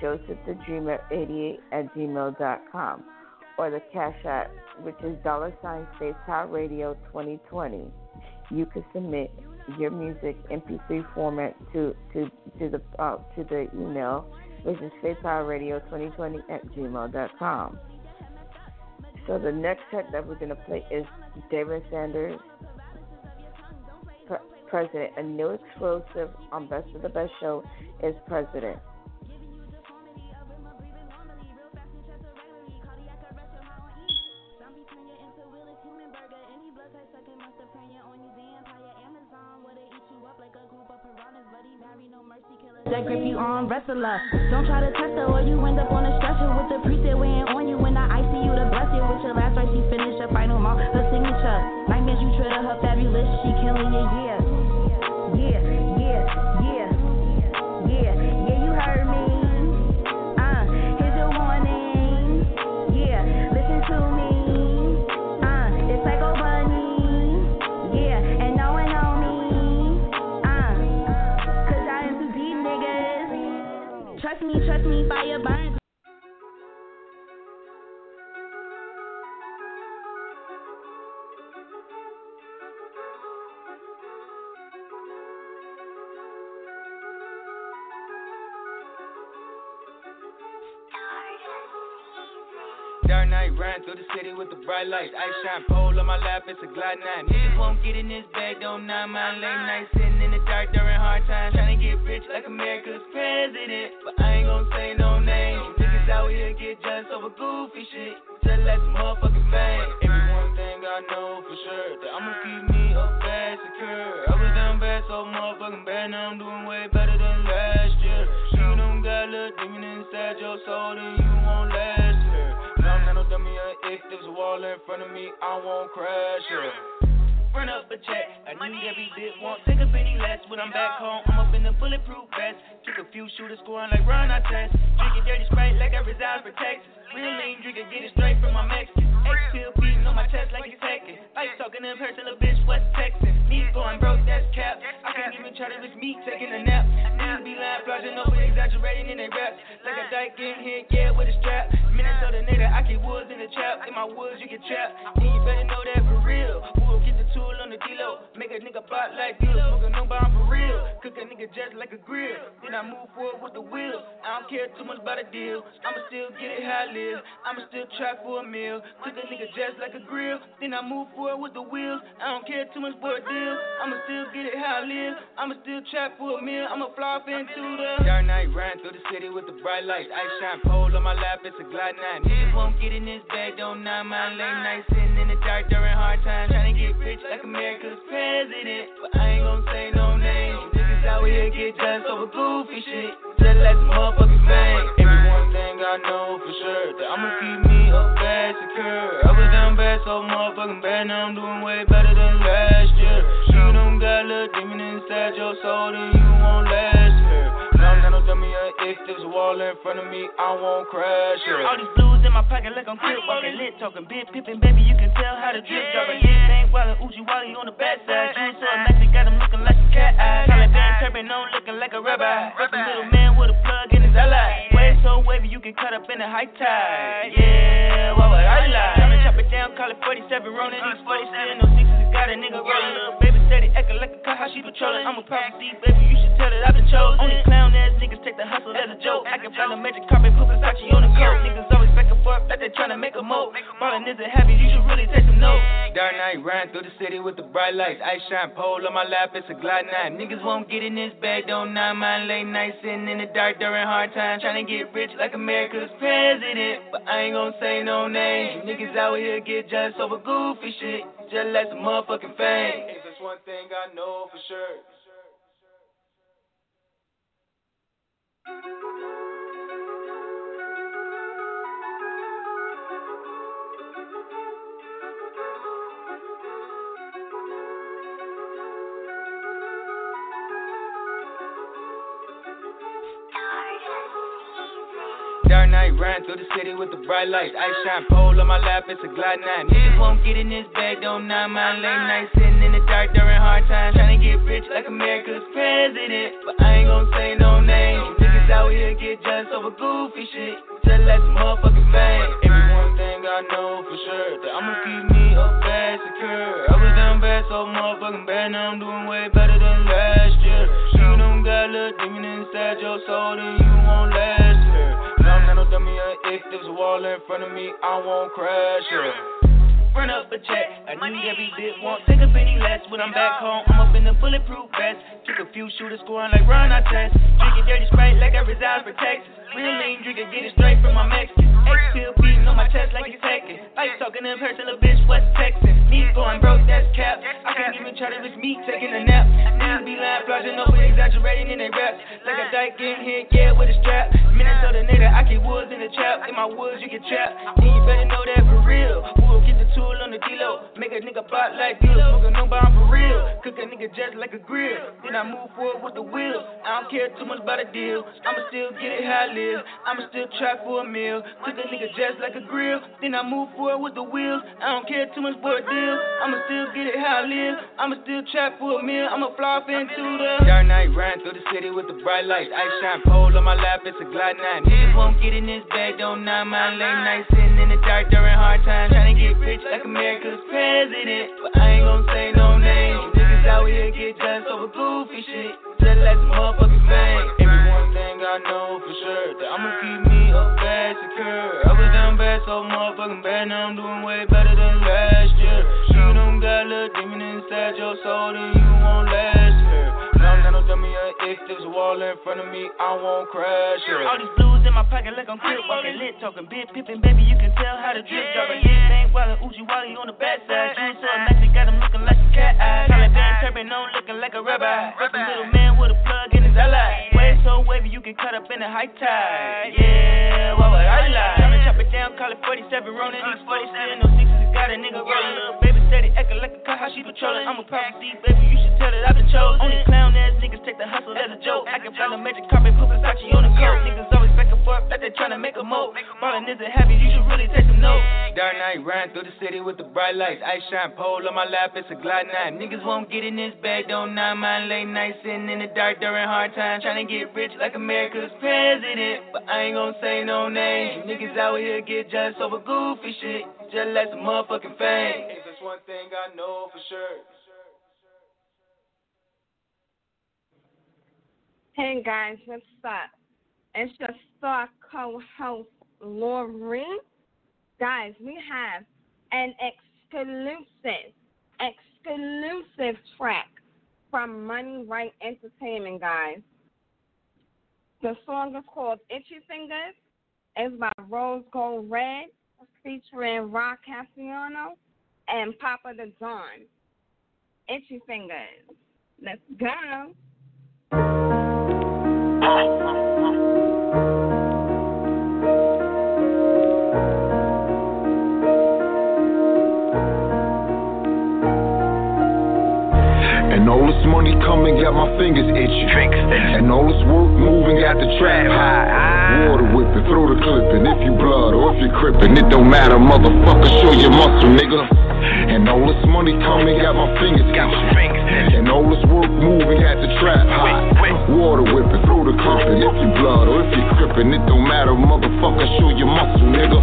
S: josephthedreamer88@gmail.com, or the Cash App, which is $SpacePowerRadio 2020. You can submit your music MP3 format to the email, which is SpacePowerRadio2020@gmail.com. So the next track that we're going to play is David Sanders, President. A new exclusive on Best of the Best Show is President.
T: That grip you on wrestler. Don't try to touch her or you end up on a stretcher with the preset weighing on you. When I icy you to bless you with your last race, she finish her final mark, her signature. Nightmares you treat her fabulous, she killing you, yeah. Yeah, you heard me. Here's your warning. Yeah, listen to me. It's like a bunny. Yeah, and no one know me. Trust me, fire burns.
N: Dark night, riding through the city with the bright lights. Ice shine pole on my lap, it's a Glide 9. Niggas won't get in this bag, don't mind my late night. Sitting in the dark during hard times, trying to get rich like America's president. But I ain't gonna say no names. Niggas out here get jealous over goofy shit. Just like some motherfucking fame. Every one thing I know for sure, that I'ma keep me up bad, secure. I was down bad, so motherfucking bad, now I'm doing way better than last year. You don't got a little demon inside your soul, then you won't last here. I'm not no dummy, if there's a wall in front of me, I won't crash it. Run up a check, I need every bit, won't take a penny less. When I'm back home, I'm up in the bulletproof vest. Took a few shooters scoring like Ron Artest. Drinking dirty Sprite like I reside for Texas. Real lean drinker, get it straight from my Mexican. X-Pill beating on my chest like it's heckin'. Ice talking in person, little bitch, West Texas. Me going broke, that's cap. I can't even try to reach me taking a nap. Niggas be lying, flogging over, exaggerating in they raps. Like a dyke getting hit, yeah, with a strap. Minnesota nigga, I keep woods in the trap. In my woods, you get trapped. And you better know that for real. We'll get the tool on the D-Lo. Make a nigga bot like you. Smoking no bomb for real. Cook a nigga just like a grill. Then I move forward with the wheel. I don't care too much about a deal. I'ma still get it how I live. I'ma still trap for a meal. Cook a nigga just like a grill. Then I move forward with the wheels. I don't care too much for a deal. I'ma still get it how I live. I'ma still trap for a meal. I'ma fly off into the dark night, riding through the city with the bright lights. Ice shine pole on my lap, it's a Glide 9. Niggas won't get in this bag, don't mind my late night. Sitting in the dark during hard times, trying to get rich like America's president. But I ain't gonna say no names. Niggas out here get
L: get jealous over goofy shit. Just like some motherfucking fame. Every one thing I know for sure, that I'ma keep me up bad secure. I was down bad, so motherfucking bad, now I'm doing way better than last year. You don't got a little demon inside your soul, then you won't last here. Now I'm not no dummy, if there's a wall in front of me, I won't crash here.
N: All these blues in my pocket like I'm crip walking lit, talking big pippin', baby, you can tell how the drip dropping. This ain't wildin', Uchi Wally on the backside. You so amazing, got him looking like a cat eye. Taliban turban on, looking like a rabbi. Just a little man with a plug in his ally. Way so wavy, you get caught up in the high tide. Yeah, why would I lie? I'ma chop it down, call it 47, rolling these 47, no sixes, got a nigga rolling. Little baby steady, acting like a car, how she patrolling. I'm a prophecy, baby, you should tell that I've been chosen. Only clown ass niggas take the hustle as a joke. I can find a magic carpet, put Versace on the coat. Niggas always back and forth, like they tryna make a moat. Ballin' isn't happy, you should really take some notes.
L: Dark night, riding through the city with the bright lights. Ice shine pole on my lap, it's a Glide 9. Niggas won't get in this bag, don't mind late night sitting in the dark during hard times. Tryna get rich like America's president, but I ain't gon' say no names. Niggas out here get jealous over goofy shit, just like some motherfucking fame.
M: If there's one thing I know for sure.
L: Dark night, riding through the city with the bright lights. Ice shine pole on my lap, it's a Glide 9. Niggas won't get in this bag, don't mind late night sitting in the dark during hard times. Tryna get rich like America's president, but I ain't gon' say no names. Niggas out here get jealous over goofy shit, just like some motherfucking fame. Every one thing I know for sure, that I'ma keep me up bad secure. I was down bad, so motherfucking bad, now I'm doing way better than last year. You don't got a little demon inside your soul, then you won't last here. I'm not no dummy, if there's a wall in front of me, I won't crash here.
N: Run up a check, I need every bit, won't take a penny less. When I'm back home, I'm up in the bulletproof vest. Took a few shooters scoring like Ron Artest. Drinking dirty Sprite like I reside for Texas. Real lean drinking, get it straight from my Mexican. X-Pill beating on my chest like it's heckin'. Like talking in person, little bitch, West Texas. Me going broke, that's cap. I can't even try to risk me taking a nap. Niggas be lying, flossing over, exaggerating in their raps. Like a dyke getting hit, yeah, with a strap. Minnesota nigga, I keep woods in the trap. In my woods, you get trapped. And you better know that for real. We'll get the tool on the D-Lo. Make a nigga bot like deal. Smoking no bomb for real. Cook a nigga just like a grill. Then I move forward with the wheel. I don't care too much about a deal. I'ma still get it how I live. I'ma still try for a meal. Cook a nigga just like a grill. Then I move forward with the wheels. I don't care too much for a deal. I'ma still get it how I live. I'ma still try for a meal. I'ma fly off into the
L: dark night, riding through the city with the bright lights. Ice shine pole on my lap, it's a Glide 9. Niggas won't get in this bag, don't mind late night sitting in the dark during hard times. Tryna get rich like America's president, but I ain't gon' say no names. Niggas out here get jealous over goofy shit, just like some motherfucking fame. Every one thing I know for sure, that I'ma keep me up bad secure. I was down bad, so motherfucking bad, now I'm doing way better than last year. You don't got a little demon inside your soul, then you won't last here. Now I'm not no dummy, if there's a wall in front of me, I won't crash here.
N: All these blues in my pocket like I'm crip walking lit, talking big pippin', baby, you can tell how the drip dropping. This ain't wildin', Uchi Wally on the backside. You so amazing, got him looking like a cat eye. Taliban turban on, looking like a rabbi. Just a little man with a plug in his ally. Way so wavy, you get caught up in the high tide. Yeah, why would I lie? I'ma chop it down, call it 47, rolling these 47, no sixes, got a nigga rolling. Little baby steady, acting like a car, how she patrolling. I'm a prophecy, baby, you should tell that I've been chosen. Only clown ass niggas take the hustle as a joke. I can find a magic carpet, put Versace on the coat. Niggas always back and forth, like they tryna make a moat. Ballin' isn't happy, you should really take some notes.
L: Dark night, riding through the city with the bright lights. Ice shine pole on my lap, it's a Glide 9. Niggas won't get in this bag, don't mind late night sitting in the dark during hard times. Tryna get rich like America's president, but I ain't gon' say no names. Niggas out here get jealous over goofy shit, just like some motherfucking fame.
M: If there's one thing I know for sure.
D: Hey guys, what's up? It's your star co-host, Lori. Guys, we have an exclusive track from Money Right Entertainment, guys. The song is called Itchy Fingers. It's by Rose Gold Red, featuring Rock Cassiano and Papa the Don. Itchy Fingers. Let's go.
E: money coming, got my fingers itching. And all this work moving, got the trap high. Water whipping, throw the clip, and if you blood or if you crippin', it don't matter, motherfucker, show your muscle, nigga. And all this money coming, got my fingers itching. And all this work moving, got the trap high. Water whipping, throw the clip, and if you blood or if you crippin', it don't matter, motherfucker, show your muscle, nigga.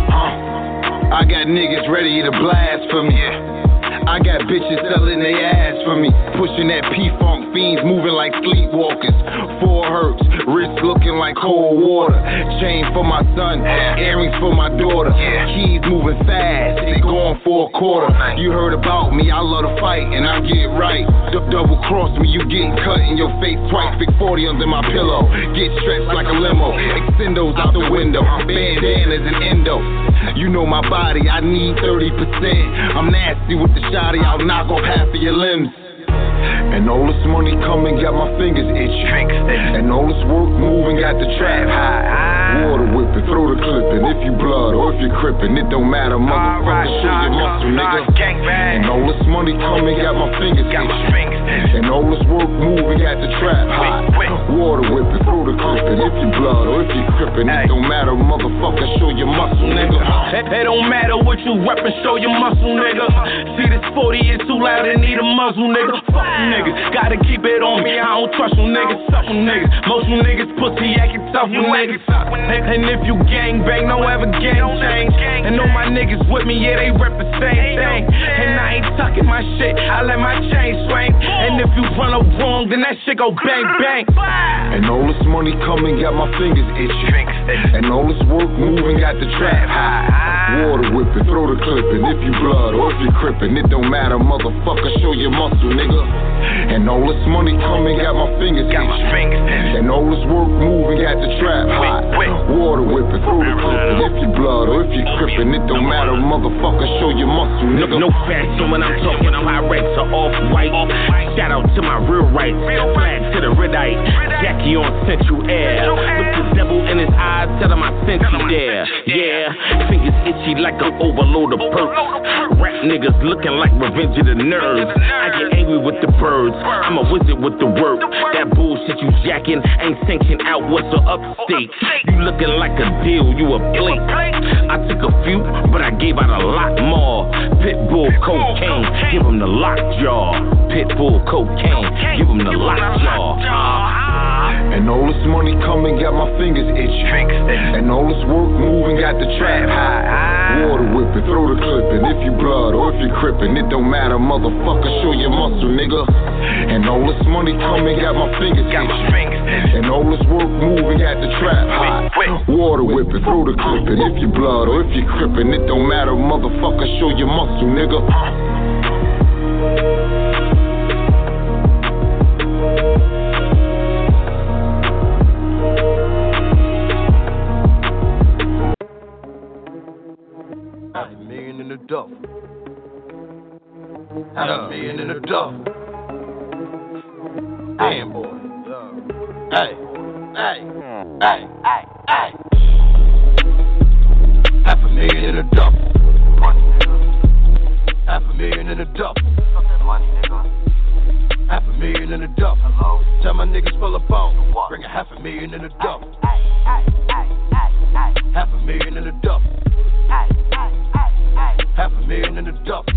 E: I got niggas ready to blast for me. I got bitches selling they ass for me. Pushing that P-Funk, fiends moving like sleepwalkers. 4 hurts, wrist looking like cold water. Chain for my son, earrings for my daughter. Keys moving fast, they going for a quarter. You heard about me, I love to fight and I get right. Double cross me, you get cut in your face twice. Big 40 under my pillow, get stretched like a limo. Extendos out the window, bandanas and endo. You know my body, I need 30%. I'm nasty with the shotty, I'll knock off half of your limbs. And all this money coming, got my fingers itching. And all this work moving, got the trap high. Water whipping, throw the clip, and if you blood or if you crippin', it don't matter, motherfucker, show your muscle, nigga. And all this money coming, got my fingers itching. And all this work moving, got the trap high. Water whipping, throw the clip, and if you blood or if you crippin', it don't matter, motherfucker, show your muscle, nigga.
F: It don't matter what you reppin', show your muscle, nigga. See this 40 is too loud, it need a muzzle, nigga. Fuck you niggas, gotta keep it on me. I don't trust you niggas, suck you niggas. Most you niggas pussy acting tough, you niggas. And if you gang bang, don't ever gang change. And all my niggas with me, yeah, they rep the same thing. And I ain't tucking my shit, I let my chain swing. And if you run up wrong, then that shit go bang bang.
E: And all this money coming, got my fingers itching. And all this work moving, got the trap high. Water whipping, throw the clip, and if you blood or if you crippin', it don't matter, motherfucker, show your muscle, nigga. And all this money coming, got my fingers itching. And all this work moving, got the trap high. Water whipping, throw the clip, and if you blood or if you crippin', it don't matter, motherfucker, show your muscle, nigga.
F: No fashion when I'm talking, Pyrex are off-white. Shout out to my real right, flag to the redite. Jackie on Central Air. Look the devil in his eyes, tell him I sent you there. Yeah, fingers itchy like an overload of perks. Rap niggas looking like Revenge of the Nerds. I get angry with the birds, I'm a wizard with the work. That bullshit you jacking ain't sanctioned out what's the upstate. You looking like a deal, you a blink. I took a few, but I gave out a lot more. Pitbull cocaine, give him the lockjaw. Pitbull cocaine, give him the lockjaw.
E: And all this money coming, got my fingers itching. And all this work moving, got the trap high. Water whipping, throw the clip, and if you blood or if you crippin', it don't matter, motherfucker, show your muscle, nigga. And all this money coming, got my fingers itching. And all this work moving, got the trap high. Water whipping, throw the clip, and if you blood or if you crippin', it don't matter, motherfucker, show your muscle, nigga.
B: $500,000 in the duff. $500,000 in the duff. Damn, boy. Hey. $500,000 in the duff. $500,000 in the duff. $500,000 in the duff. Tell my niggas full of bone. Bring $500,000 in the duff. $500,000 in the duff. $500,000 in the duff.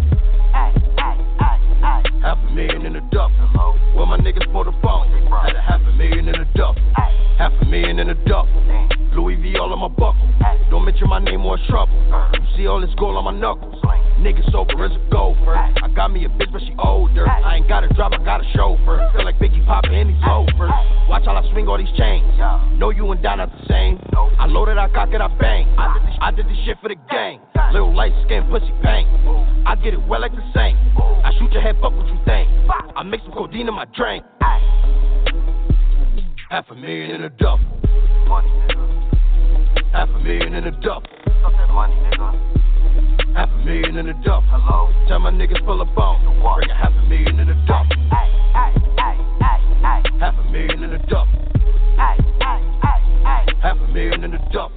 B: $500,000 in the duff. Well, my niggas for the bone. Had $500,000 in the duff. $500,000 in the duff. Louis V all on my buckle. Don't mention my name or it's trouble. You see all this gold on my knuckles. Niggas sober as a gopher. I got me a bitch, but she older. I ain't got a drive, I got a chauffeur. Feel like Biggie poppin' in these loafers. Watch how I swing all these chains. Know you and Don not the same. I load it, I cock it, I bang. I did this shit for the gang. Little light skin, pussy bang. I get it well like the same. I shoot your head, fuck what you think. I mix some codeine in my drink. $500,000 in a duff. $500,000 in a duff. $500,000 in the duff. Tell my niggas full of bone. Bring $500,000 in the duff. $500,000 in the duff. $500,000 in the duff.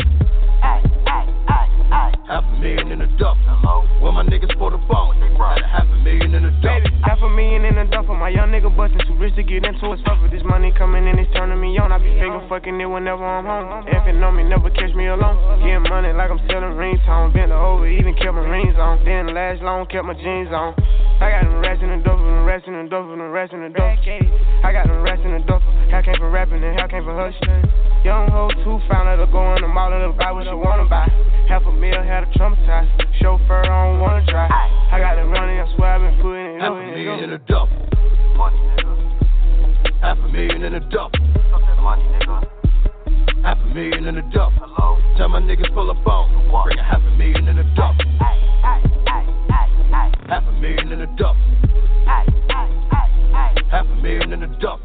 B: $500,000 in the duff. Well, my niggas for the bone. $500,000 in the duff.
C: $500,000 in the duff. My young nigga bustin', too rich to money coming in, it's turning me on. I be finger fucking it whenever I'm home. Effing on me, never catch me alone. Getting money like I'm selling ringtone. Bent over, even kept my rings on. Didn't last long, kept my jeans on. I got them rats in the duffel, them rats in the duffel, them rats in the duffel. I got them rats in the duffel. Hell came from rapping and hell came from hustling. Young hoe too, found her to go in the mall and buy what she wanna buy. $500,000 had a traumatized. Chauffeur, I don't wanna drive. I got the running, I swear I've been putting it on.
B: $500,000 in a duffel. $500,000 in a duffel. $500,000 in a duffel. Tell my niggas pull up on. Bring $500,000 in a duffel. $500,000 in a duffel. $500,000 in a duffel.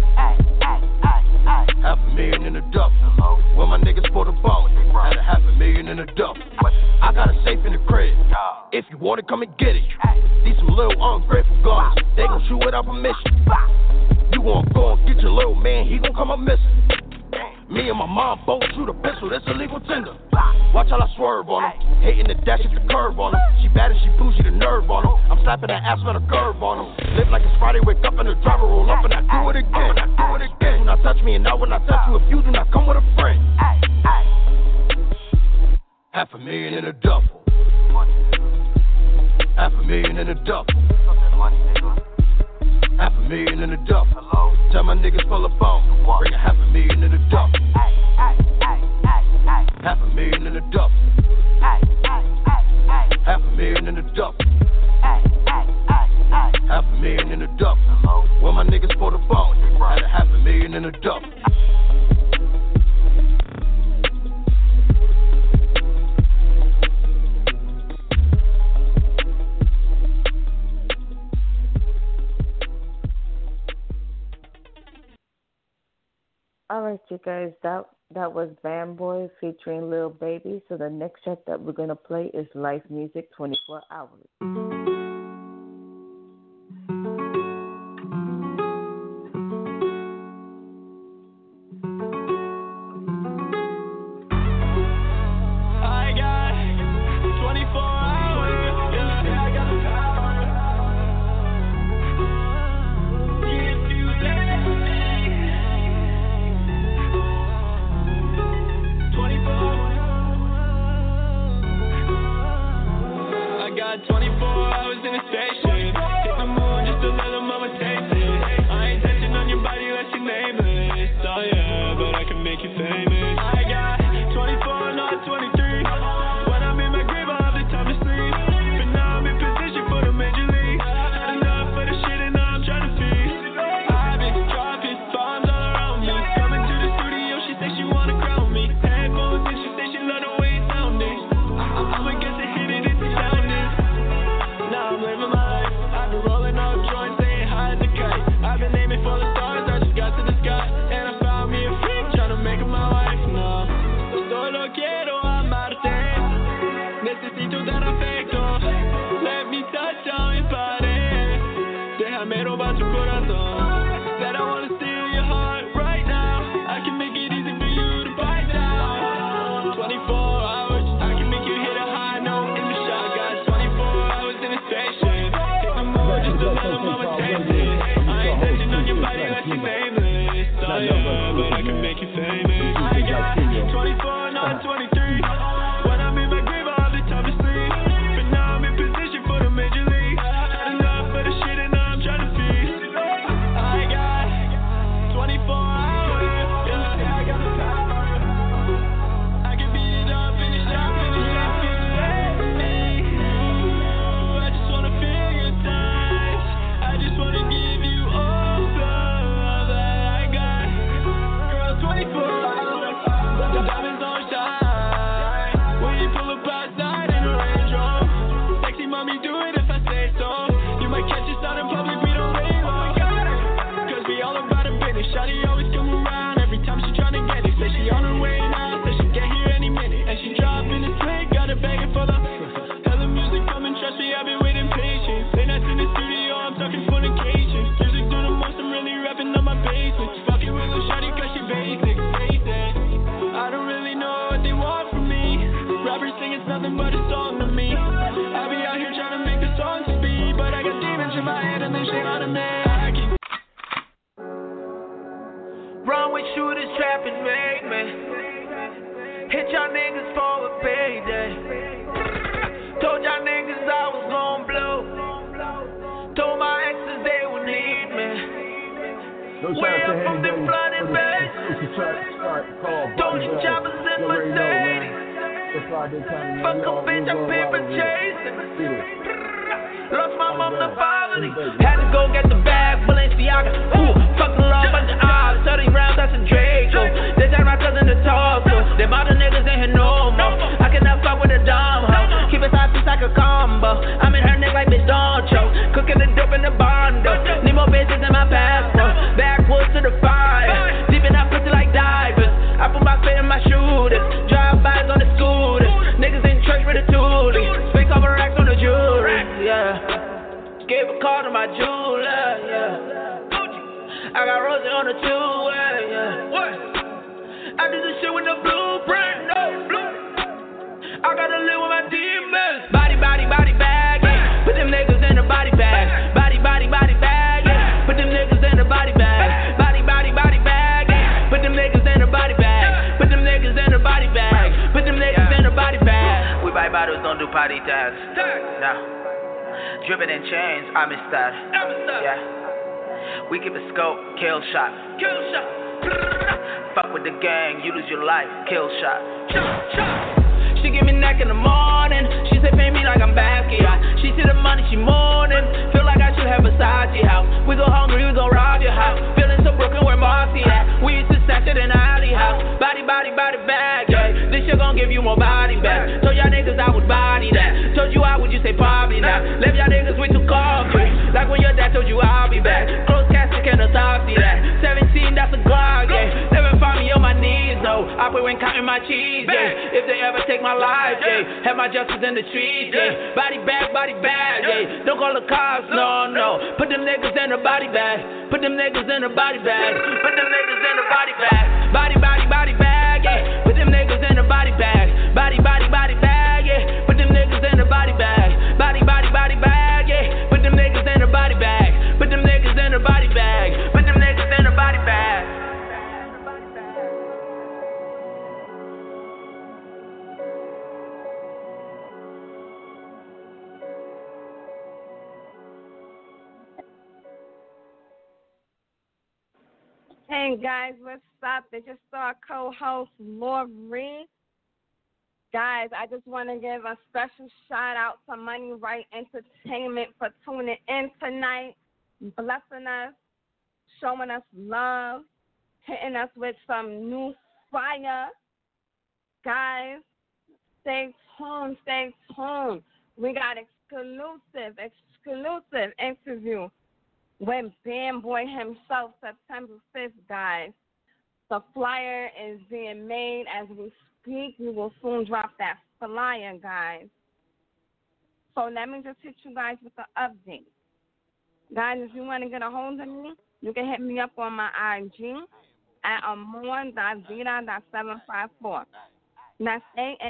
B: $500,000 in a duffel. When my niggas pull the ball, had $500,000 in a duffel. I got a safe in the crib. If you want it, come and get it. These some little ungrateful guns. They gon' shoot without permission. You gon' go and get your little man, he gon' come up missing. Me and my mom both shoot a pistol, that's a legal tender. Watch how I swerve on him, hating the dash at the curve on him. She bad and she bougie, the nerve on him. I'm slapping that ass with a curve on him. Live like it's Friday, wake up in the driver, roll up and I do it again. Do not touch me and now when I touch you, if you do not come with a friend. $500,000 in a duffel. $500,000 in a duffel. $500,000 in a duffel. Tell my niggas pull up on. Bring $500,000 in a duffel. $500,000 in a duffel. $500,000 in a duffel. $500,000 in a duffel. When my niggas pull the phone, had $500,000 in a duffel.
S: Alright, you guys, that was Bam Boy featuring Lil Baby. So the next track that we're going to play is Life Music 24 Hours.
K: always shooters trapping, make me. Hit y'all niggas for a payday. Told y'all niggas I was gon' blow. Told my exes they would need me. Way up from the flooded base. Don't you choppers in Mercedes. Fuck a bitch, I'm paper chasing. Lost my mom to poverty. Had to go get the bag, Balenciaga. Ooh, fuck the law, bunch of odds. 30 rounds, that's a Draco. They tell my cousin to talk to. Them other niggas ain't here no more. I cannot fuck with a dumb hoe. Keep it side piece like a combo. I'm in her neck like bitch, don't choke. Cooking the dope in the bondo. Need more bitches in my passport. Backwoods to the fire. Deep in that pussy like divers. I put my feet in my shooters. Drive-bys on the scooters. Niggas in church with a toolie. Spin cover racks on the jewelry. Yeah. Gave a call to my jeweler, yeah. I got Rosie on the two-way, yeah. What? I do this shit with the blueprint, no blue. I gotta live with my demons. Body bag, yeah. Put them niggas in the body bag. Body bag, yeah. Put them niggas in the body bag. Body bag, yeah. Put them niggas in the body bag. Put them niggas in the body bag. Put them niggas in the body bag.
L: We buy bottles, don't do party tags. No. Dripping in chains, I'm in style. Yeah. We keep a scope, kill shot. Fuck with the gang, you lose your life, kill shot. She give me neck in the morning. She say pay me like I'm Basquiat. She see the money, she mourning. Feel like I should have Versace house. We go hungry, we gon' rob your house. Feeling so broken, where Marcy at? We used to stash it in the alley house. Body bag, yeah. This shit gon' give you more body back. Told y'all niggas I would body that. Told you I would, you say probably not. Left y'all niggas with two coffee. Like when your dad told you I'll be back. Close casket, can't autopsy that. 17, that's a Glock, yeah. Never find me on my knees, no. I pray when counting my cheese, yeah. If they ever take my life, yeah. Have my justice in the streets, yeah. Body bag, yeah. Don't call the cops, no. Put them niggas in the body bag. Put them niggas in the body bag. Put them niggas in the body bag. Body bag, yeah. Put them niggas in the body bag. Body bag, yeah. Put them niggas in the body bag. Body bag, yeah. Put them niggas in the body bag. Put them niggas in the body bag. Put them niggas in the body bag.
D: Hey guys, what's up? It's your star co-host Lori. Guys, I just want to give a special shout out to Money Right Entertainment for tuning in tonight, blessing us, showing us love, hitting us with some new fire. Guys, stay tuned. We got exclusive interview with Bam Boy himself, September 5th, guys. The flyer is being made as we speak. We will soon drop that flyer, guys. So let me just hit you guys with the update. Guys, if you want to get a hold of me, you can hit me up on my IG at amor.vida.754. That's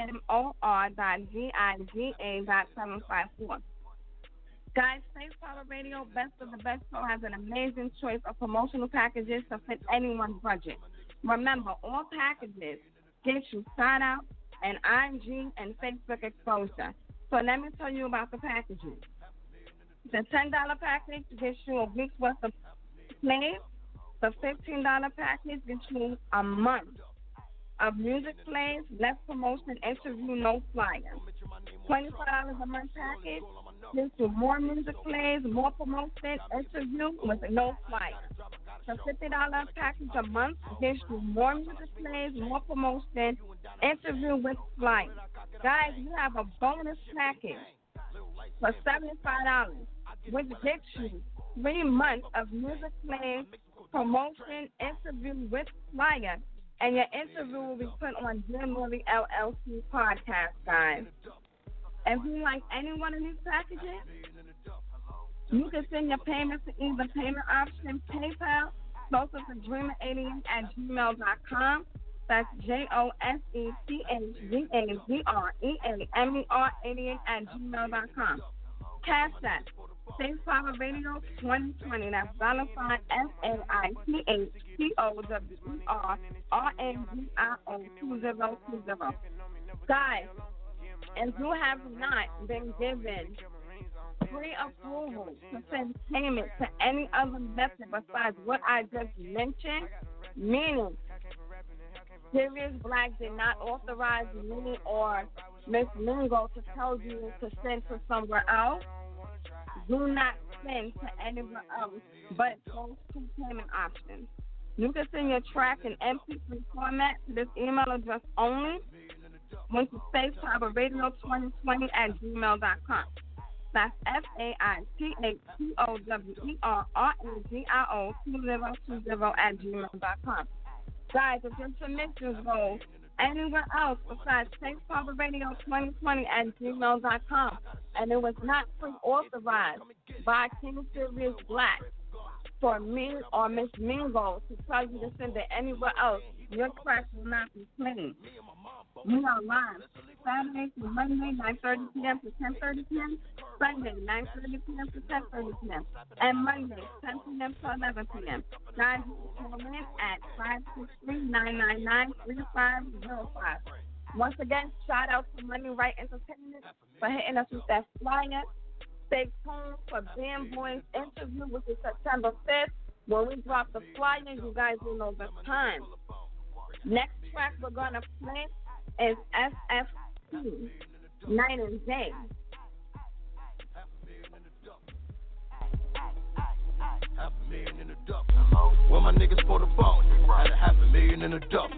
D: AMOR.VIGA.754. Guys, Safe Power Radio, Best of the Best Show, has an amazing choice of promotional packages to fit anyone's budget. Remember, all packages get you shout-out and IG and Facebook exposure. So let me tell you about the packages. The $10 package gets you a week's worth of plays. The $15 package gets you a month of music plays, less promotion, interview, no flyer. $24 a month package gives you more music plays, more promotion, interview with no flyer. The $50 package a month gives you more music plays, more promotion, interview with flyer. Guys, you have a bonus package for $75, which gets you 3 months of music plays, promotion, interview with flyer, and your interview will be put on Dear Movie LLC podcast, guys. If you like any one of these packages, you can send your payments to either payment option, PayPal, josephdreamer88@gmail.com. That's JOSEPHDAZREAMER88@gmail.com. Cash App Safe Power Radio 2020. That's $SAITHPOWERRADIO 2020. Guys, if you have not been given pre-approval to send payment to any other method besides what I just mentioned, meaning Sirius Black did not authorize me or Miss Mingo to tell you to send to somewhere else, do not send to anywhere else but those two payment options. You can send your track in MP3 format to this email address only, which is SafePowerRadio2020@gmail.com. That's SAITHPOWERRADIO 2020@gmail.com. Guys, if your submissions go anywhere else besides SafePowerRadio2020@gmail.com and it was not pre-authorized by King Sirius Black for me or Miss Mingo to tell you to send it anywhere else, your track will not be played. We are live Saturday to Monday, 9:30 p.m. to 10:30 p.m., Sunday, 9:30 p.m. to 10:30 p.m., and Monday, 10 p.m. to 11 p.m. Guys, you can call in at 563-999-3505. Once again, shout out to Money Right Entertainment for hitting us with that flyer. Stay tuned for Bam Boy's interview, which is September 5th. When we drop the flyer, you guys will know the time. Next track we're going to play is SFP, Night and Day.
B: $500,000 in the duffel. Where my niggas for the phone? Had $500,000 in the duffel.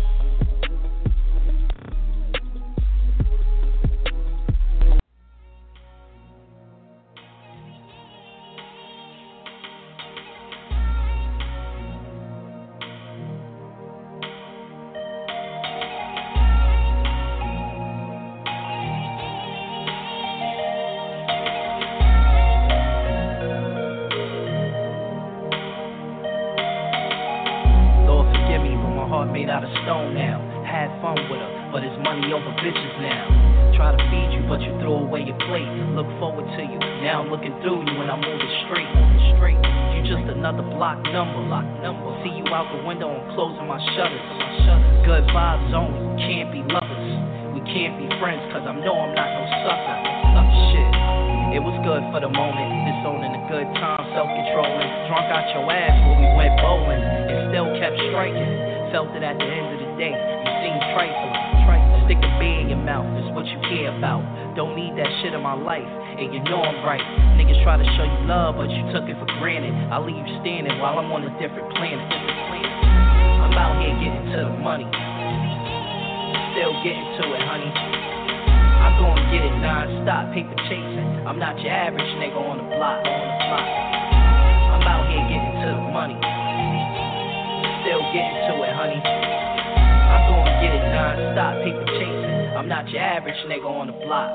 U: Made out of stone now. Had fun with her, but it's money over bitches now. Try to feed you, but you throw away your plate. Look forward to you, now I'm looking through you when I'm moving straight. You just another block number. See you out the window, I'm closing my shutters. Good vibes only, can't be lovers. We can't be friends, cause I know I'm not no sucker. Shit, it was good for the moment. Disowning a good time, self-controlling. Drunk out your ass when we went bowling, and still kept striking. Felt it at the end of the day, you seem trifling. Stick a bee in your mouth, it's what you care about. Don't need that shit in my life, and you know I'm right. Niggas try to show you love, but you took it for granted. I leave you standing while I'm on a different planet. I'm out here getting to the money, still getting to it, honey. I'm gonna get it non-stop, paper chasing. I'm not your average nigga on the block. I'm out here getting to the money, still getting to it, honey. I'm gonna get it non-stop, paper chasing. I'm not your average nigga on the block.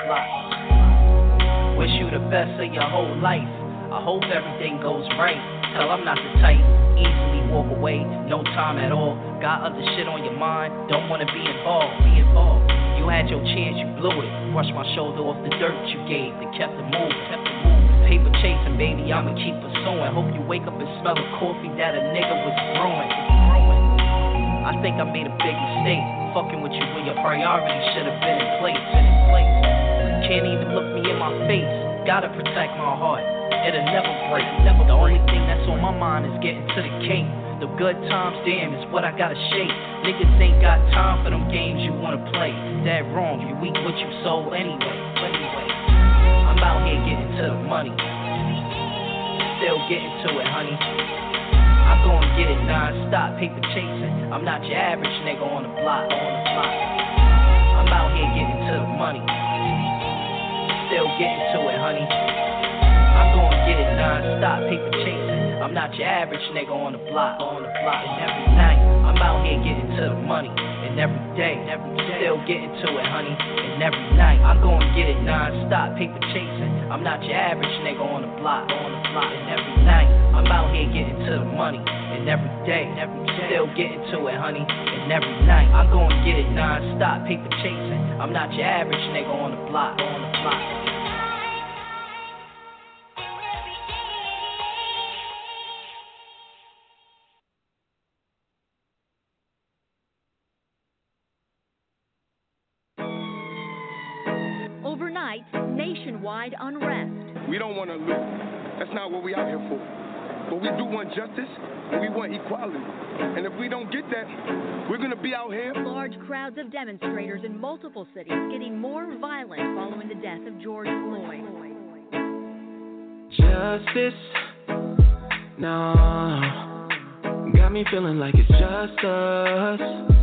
U: Wish you the best of your whole life. I hope everything goes right. Tell I'm not the type, easily walk away, no time at all. Got other shit on your mind, don't wanna be involved. You had your chance, you blew it. Brushed my shoulder off the dirt you gave, and kept it moving. Paper chasing, baby, I'ma keep pursuing. Hope you wake up and smell the coffee that a nigga was brewing. I think I made a big mistake, fucking with you when your priorities should have been in place. Can't even look me in my face, gotta protect my heart, it'll never break. The only thing that's on my mind is getting to the cake. The good times, damn, is what I gotta shake. Niggas ain't got time for them games you wanna play. That wrong, you eat what you sold anyway. I'm out here getting to the money, still getting to it, honey. I'm gonna get it non-stop, paper chasing. I'm not your average nigga on the block. I'm out here getting to the money, still getting to it, honey. I'm gonna get it non-stop, paper chasing. I'm not your average nigga on the block. And every night, I'm out here getting to the money. And every day, still getting to it, honey. And every night, I'm gonna get it non-stop, paper chasing. I'm not your average nigga on the block. And every night, I'm out here getting to the money. And every day, still getting to it, honey. And every night, I'm gonna get it non-stop, paper chasing. I'm not your average nigga on the block.
A: overnight nationwide unrest.
V: We don't want to lose. That's not what we out here for. But we do want justice, and we want equality. And if we don't get that, we're going to be out here.
A: Large crowds of demonstrators in multiple cities getting more violent following the death of George Floyd.
W: Justice, no, got me feeling like it's just us.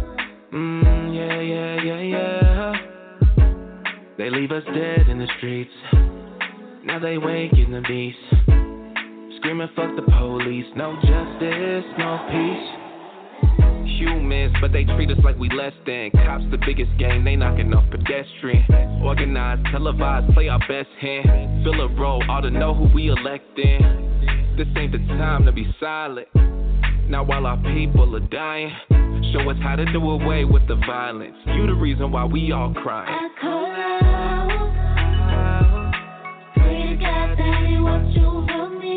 W: Yeah. They leave us dead in the streets. Now they waking the beast. Screaming fuck the police. No justice, no peace. Humans, but they treat us like we less than. Cops the biggest gang, they knocking off pedestrian. Organized, televised, play our best hand. Fill a role, ought to know who we electing. This ain't the time to be silent. Now while our people are dying, show us how to do away with the violence. You the reason why we all crying.
K: I call out, pray to God that He watch over me.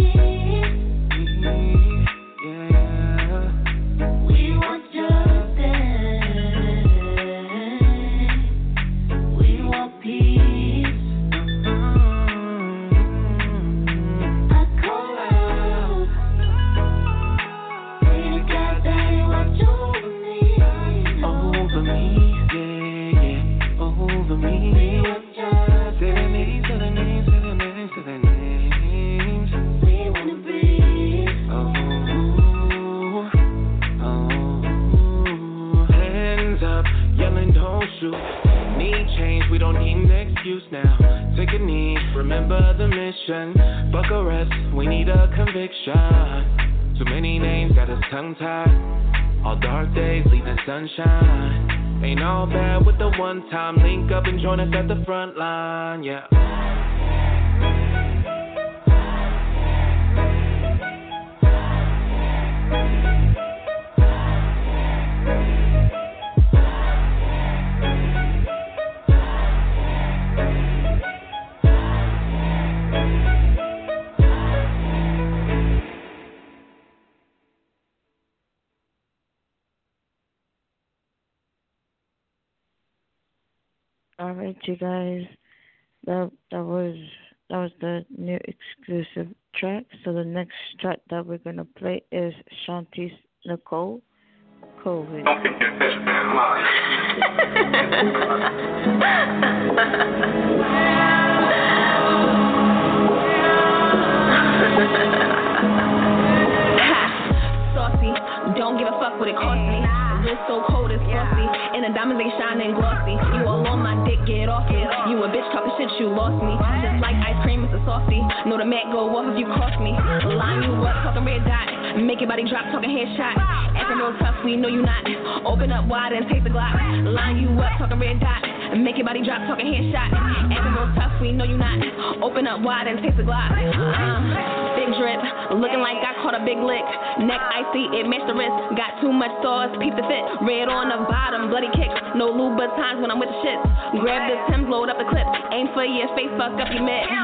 K: We want justice, we want peace. I call out, pray to God that He watch over me.
W: Over me, yeah, over me. Say their names, say their names, say their names, say their names.
K: We wanna be.
W: Hands up, yelling don't shoot. Need change, we don't need an excuse now. Take a knee, remember the mission. Fuck arrest, we need a conviction. Too many names got us tongue-tied. All dark days leaving sunshine. Ain't all bad with the one time. Link up and join us at the front line, yeah.
S: All right, you guys. That was the new exclusive track. So the next track that we're gonna play is Shanti's Nicole, COVID.
K: Don't get your fish man live.
X: Saucy, don't give a fuck what it cost me. Wrist so cold it's frosty, and the diamonds ain't shining glossy. You all on my dick, get off me. You a bitch talking shit, you lost me. Just like ice cream, it's a softy. Know the Mac go off if you cross me. Line you up, talking red dot. Make your body drop, talking headshot. Acting real tough, we know you not. Open up wide and take the Glock. Line you up, talking red dot. Make your body drop, talking headshot. Acting real tough, we know you not. Open up wide and take the Glock. Big drip, looking like I caught a big lick. Neck icy, it matched the wrist. Got too much sauce, peep the fit. Red on the bottom, bloody kicks. No lube but times when I'm with the shits. Grab this Tim's, load up the clip. Aim for your face, fuck up your mitt.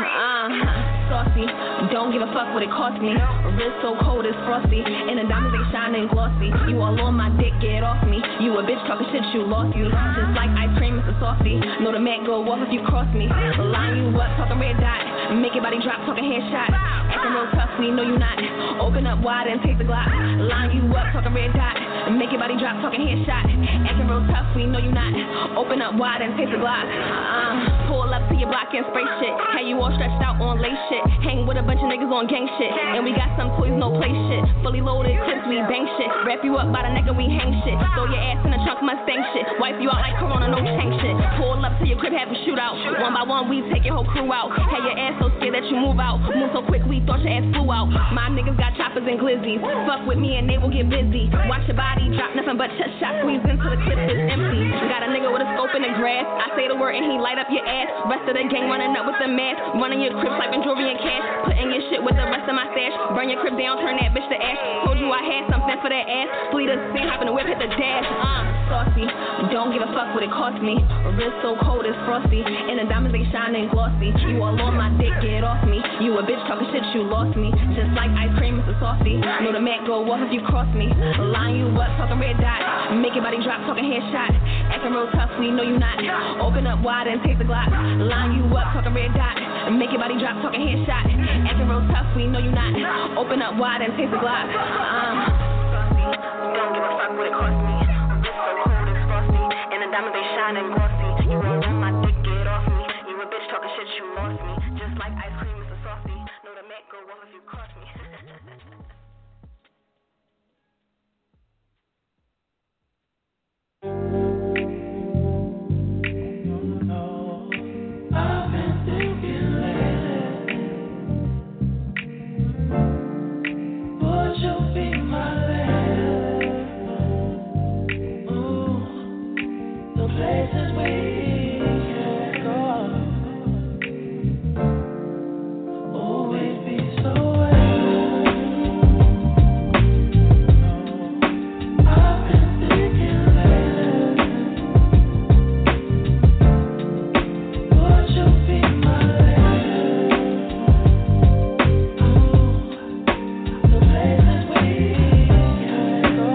X: Saucy, don't give a fuck what it cost me. Wrist so cold it's frosty, and the diamonds ain't shining glossy. You all on my dick, get off me. You a bitch talking shit, you lost me. Just like ice cream, it's a softy. Know the Mac go off if you cross me. Line you up, talking red dot. Make your body drop, talking headshot. Acting real tough, we know you not. Open up wide and take the Glock. Line you up, talking red dot. Make your body drop, talking headshot. Acting real tough, we know you not. Open up wide and take the Glock. Pull up to your block and spray shit. Have you all stretched out on lace shit. Hang with a bunch of niggas on gang shit. And we got some toys, no play shit. Fully loaded clips, we bang shit. Wrap you up by the neck and we hang shit. Throw your ass in the trunk, Mustang shit. Wipe you out like Corona, no tank shit. Pull up to your crib, have a shootout. One by one, we take your whole crew out. Have your ass so scared that you move out. Move so quick, we thought your ass flew out. My niggas got choppers and glizzies. Fuck with me and they will get busy. Watch your body drop, nothing but chest shot. Squeeze into the clip, is empty. Got a nigga with a scope in the grass. I say the word and he light up your ass. Rest of the gang running up with the mask. Running your crib, swiping jewelry and cash. Putting your shit with the rest of my stash. Burn your crib down, turn that bitch to ash. Told you I had something for that ass. Flee the scene, hop in the whip, hit the dash. Saucy, don't give a fuck what it cost me. Wrist so cold it's frosty, and the diamonds ain't shining glossy. You all on my dick, get off me. You a bitch talking shit, you lost me. Just like ice cream, it's a softy. Know the Mac go off if you cross me. Line you up, talking red dot. Make your body drop, talking headshot. Acting real tough, we know you not. Open up wide and take the Glock. Line you up, talking red dot. Make your body drop, talking headshot. Acting real tough, we know you not. Open up wide and take the Glock. Don't give a fuck what it cost me. Wrist so cold and frosty, and the diamonds they shine and glossy. You won't let my dick get off me. You a bitch talking shit, you lost me. Just like ice cream is a softy. Know the Mac go off if you cross me.
K: I've been thinking lately, would you be my lady? Ooh, the places we can go, always be so I've been thinking lately. Would you be my lady? The places we can go.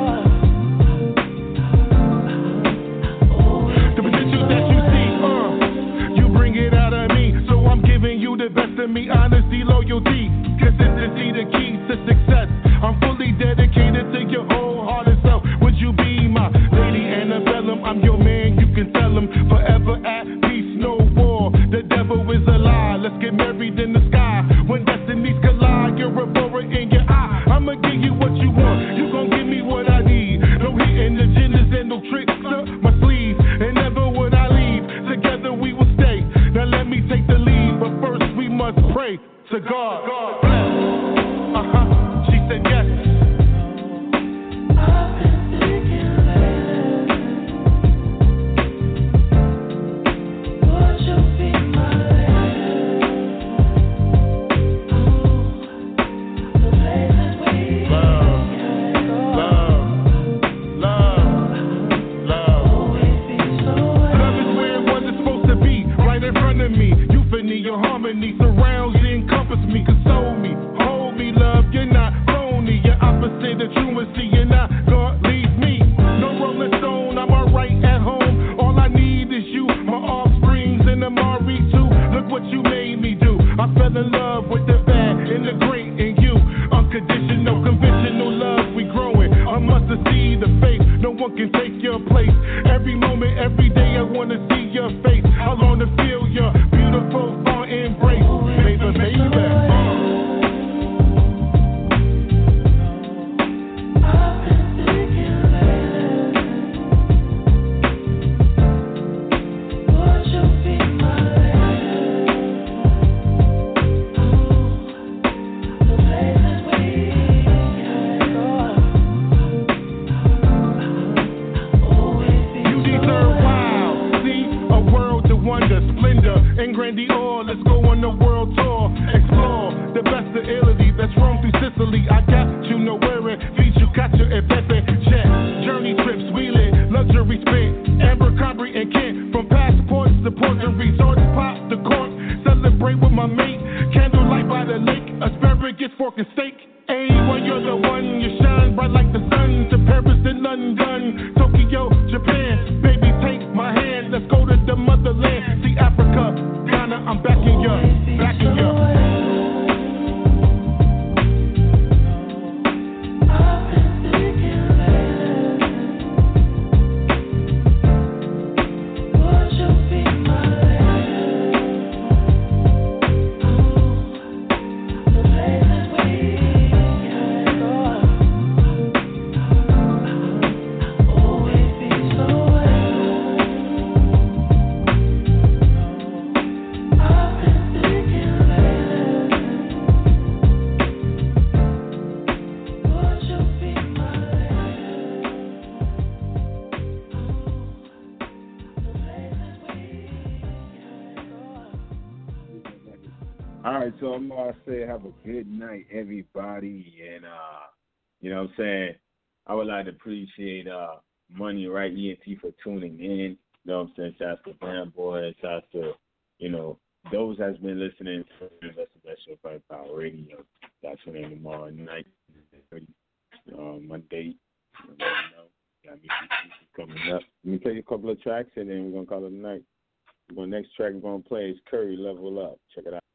R: The potential that you see, you bring it out of me. So I'm giving you the best of me, honesty, loyalty, consistency, the key to success. I'm fully dedicated to your wholehearted self. Would you be my lady Annabellum? I'm your man, you can tell him. Forever at peace, no war. The devil is a lie. Let's get married in the sky. When destinies collide, you're a aurora in your eye. I'ma give you what you want. You gon' give me what I need. No hidden agendas and no tricks up my sleeve. And never would I leave. Together we will stay. Now let me take the lead, but first we must pray to God. She said yes.
K: I've been thinking lately, would you be my lady? The places we can go, always be so
R: Love is where it wasn't supposed to be, right in front of me. Euphony, your harmony surrounds and encompass me, console me, hold me, love. You're not phony, you're opposite of truancy. You're not gonna leave me. No Rolling Stone, I'm alright at home. All I need is you, my offsprings and Amari too. Look what you made me do. I fell in love with the bad and the great in you. Unconditional, conventional love, we growing. I must have seen the faith. No one can take your place. Every moment, every day, I wanna see your face. I long to feel your beautiful, fond embrace, baby, baby.
K: I've been thinking lately, would you be my lady? The places we can go, always be
R: You deserve wow. See, a world to wonder, splendor, and grandeur. Let's go on the world tour, explore the best of Italy that's roam through Sicily. I got you nowhere it feeds you, Cacio and Pepe. Jet, journey trips, wheeling, luxury spent, Abercrombie and Kent. From passports to port and resorts, pop the cork, celebrate with my mate. Candlelight by the lake, asparagus, fork and steak. Anyone, you're the one, you shine bright like the sun. To Paris and London, Tokyo, Japan. Baby, take my hand, let's go to the motherland. See Africa, Ghana, I'm backing you, backing you.
K: I've been thinking lately, would you be my lady? The places we can go, always be so I've been thinking lately, would you be my lady? The places we can go.
I: All right, so I'm gonna say have a good night, everybody, and you know what I'm saying, I would like to appreciate Money Right ENT for tuning in. You know what I'm saying? Shouts to Brand Boy, shouts to, you know, those that's been listening to the Best Show by Power Radio. That's when tomorrow night, Monday, you know, coming up. Let me play you a couple of tracks, and then we're going to call it a night. The next track we're going to play is Curry, Level Up. Check it out.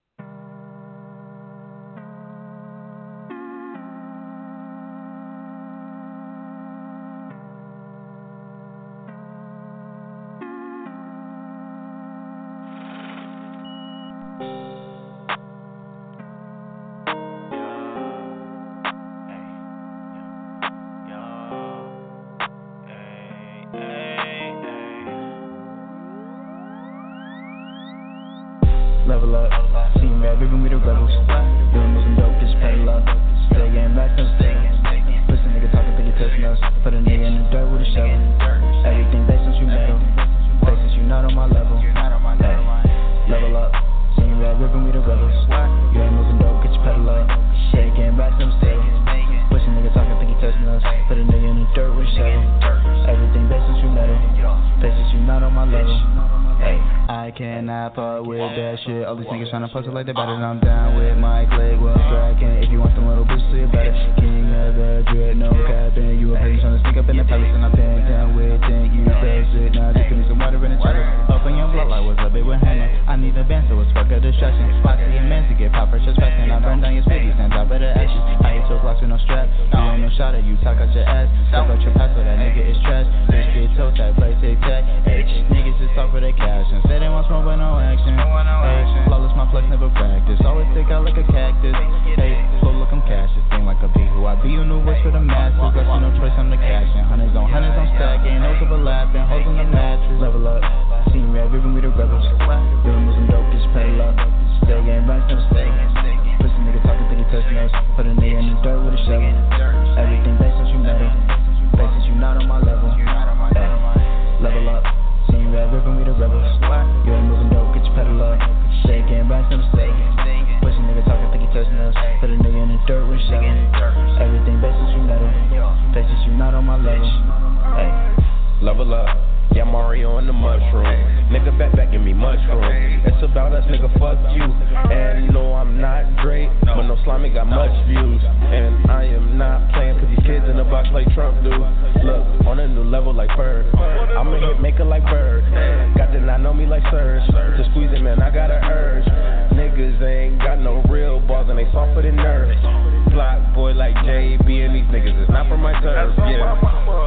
G: Level up, see me rap, ripping with the rebels. Doing moving dope, just pedal up. Stay getting back, no stay. Pussy nigga talking, think he touching us. Put a nigga in the dirt with a shovel. Everything based on you metal. Faces you not on my level. Hey, level up, see me rap, ripping with the rebels. You ain't moving dope, get your pedal up. Stay getting back, no stay. Pussy nigga talking, think he touching us. Put a nigga in the dirt with a shovel. Everything based on you metal. Faces you not on my level. Hey, I cannot part with that shit. All these niggas tryna post it like they better. I'm down with Mike Leg, well striking. If you want them little bitches, so you better. King of the dread, no capping. You a person tryna sneak up in the palace, and I'm pinned down with think you face it. Now just give me some water in the chalice. Up on your blood like what's up, it with Hannah. I need a band, so it's fuck a distraction. I see a man to get pop fresh as fashion. I burn down your city, stand top of the ashes. I hate 2 o'clock with no strap. You ain't no shot at you, talk out your ass. Talk out your past, so that nigga is trash. Bitch get toe tag, play tic-tac. Hey, niggas just talk for their cash and say they want smoke with no action. Hey, flawless, my flex never practice. Always stick out like a cactus. Hey, flow look, I'm cash. This thing like a B who I be. You new words for the masses. I see no choice, I'm the cash. And hundreds on stacking. No overlapping. Hoes on the mattress. Level up. See me rap, ripping with the rebels. Doing moving dope, just pedal up. Stay getting back, never stay. Pussy nigga talking, think he touching us. Put a nigga in the dirt with a shovel. Everything based on you metal. Faces you not on my level. Hey, level up. See me rap, ripping with the rebels. You ain't moving dope, get your pedal up. Stay getting back, never stay. Pussy nigga talking, think he touching us. Put a nigga in the dirt with a shovel. Everything based on you metal. Faces you not on my level. Hey,
M: level up. Yeah, Mario on the mushroom. Nigga, back, give me mushroom. It's about us, nigga, fuck you. And no, I'm not great, but no slimy got much views. And I am not playing, cause these kids in the box like Trump do. Look, on a new level like Bird. I'm a hit maker like Bird. Got to not know me like Surge. To squeeze it, man, I got an urge. Niggas ain't got no real balls and they soft for the nerves. Block boy like JB and these niggas is not from my turf, yeah.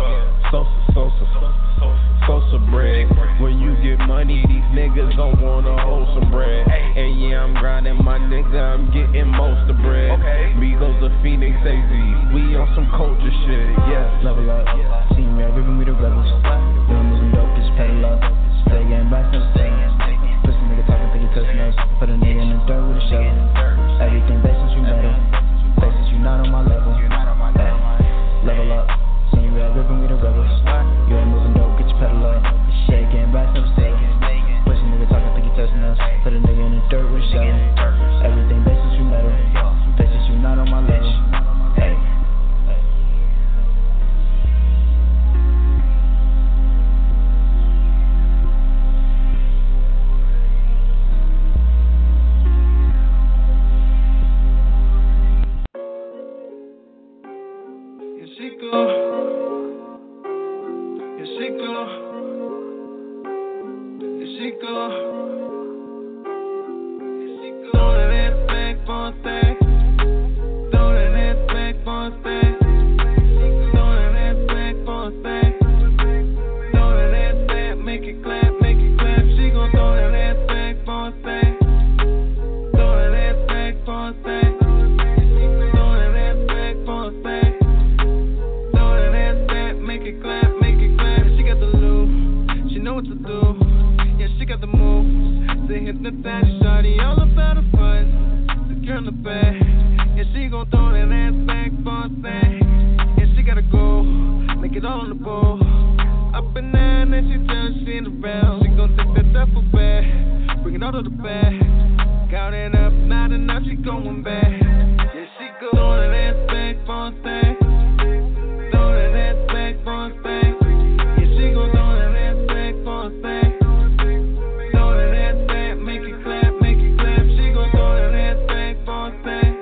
M: Sosa bread. When you get money, these niggas gon' wanna hold some bread. And yeah, I'm grinding, my nigga, I'm getting most of bread. Migos the Phoenix AZ, we on some culture shit, yeah.
G: Level up, see me rap, ripping with the rebels. Doing moving dope, just pedal up. Stay getting back, never stay. Pussy nigga talking, think he touching us. Put a nigga in the dirt with a shovel. Everything based on you metal. Faces you not on my level. Hey, level up, see me rap, ripping with the rebels. You ain't moving dope, get your pedal up. Stay getting back, never stay. Pussy nigga talking, think he touching us. Put a nigga in the dirt with a shovel. Everything based on you metal. Faces you not on my level. Hey.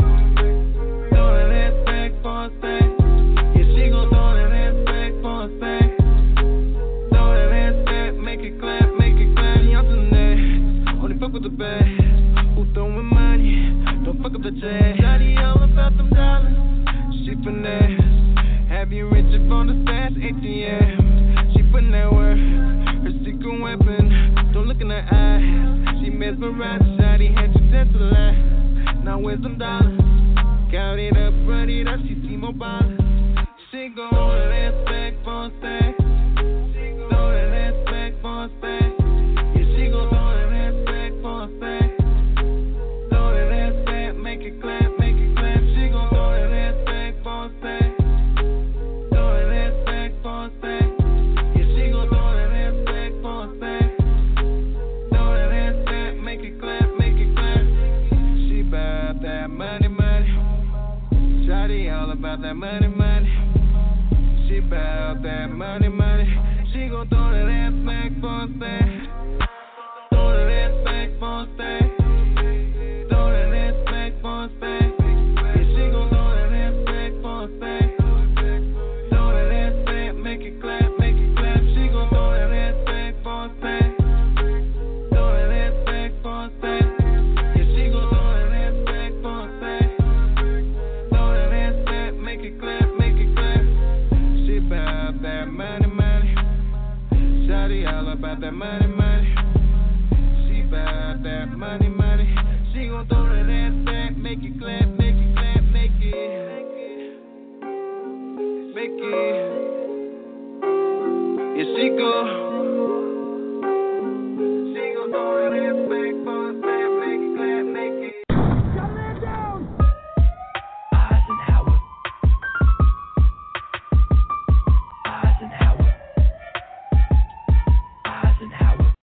K: Throw that ass back for a thing.
H: yeah. She putting that work, her secret weapon. Don't look in her eyes. She mesmerized, shawty had you tantalized. Now where's them dollars? Count it up, run it up, she see more ballers. She gon' throw that ass back for a stack. Throw that ass back for a stack. Yeah, she gon' throw that ass back for a stack. Throw that ass back, make it clap, make it clap. She gon' throw that ass back for a stack. Throw that ass back for a stack. Yeah, she gon' throw that ass back for a stack. Throw that ass back, make it clap, make it clap. She bout that money, money. Shawty all about that money, money. She bout that money, money. She gon' throw that ass back for a stack. Throw that ass back for a stack. Throw that ass back for a stack. Yeah, she gon' throw that ass back for a stack. Throw that ass back, make it clap, make it clap. She gon' throw that ass back for a stack. Throw that ass back for a stack. Yeah, she gon' throw that ass back for a stack. Throw that ass back, make it clap, make it clap. She bout that money, money. Shawty all about that money, money. She bout that money, money. She gon' throw that ass back, make it clap, make it clap, make it. Make it. Yeah, she go.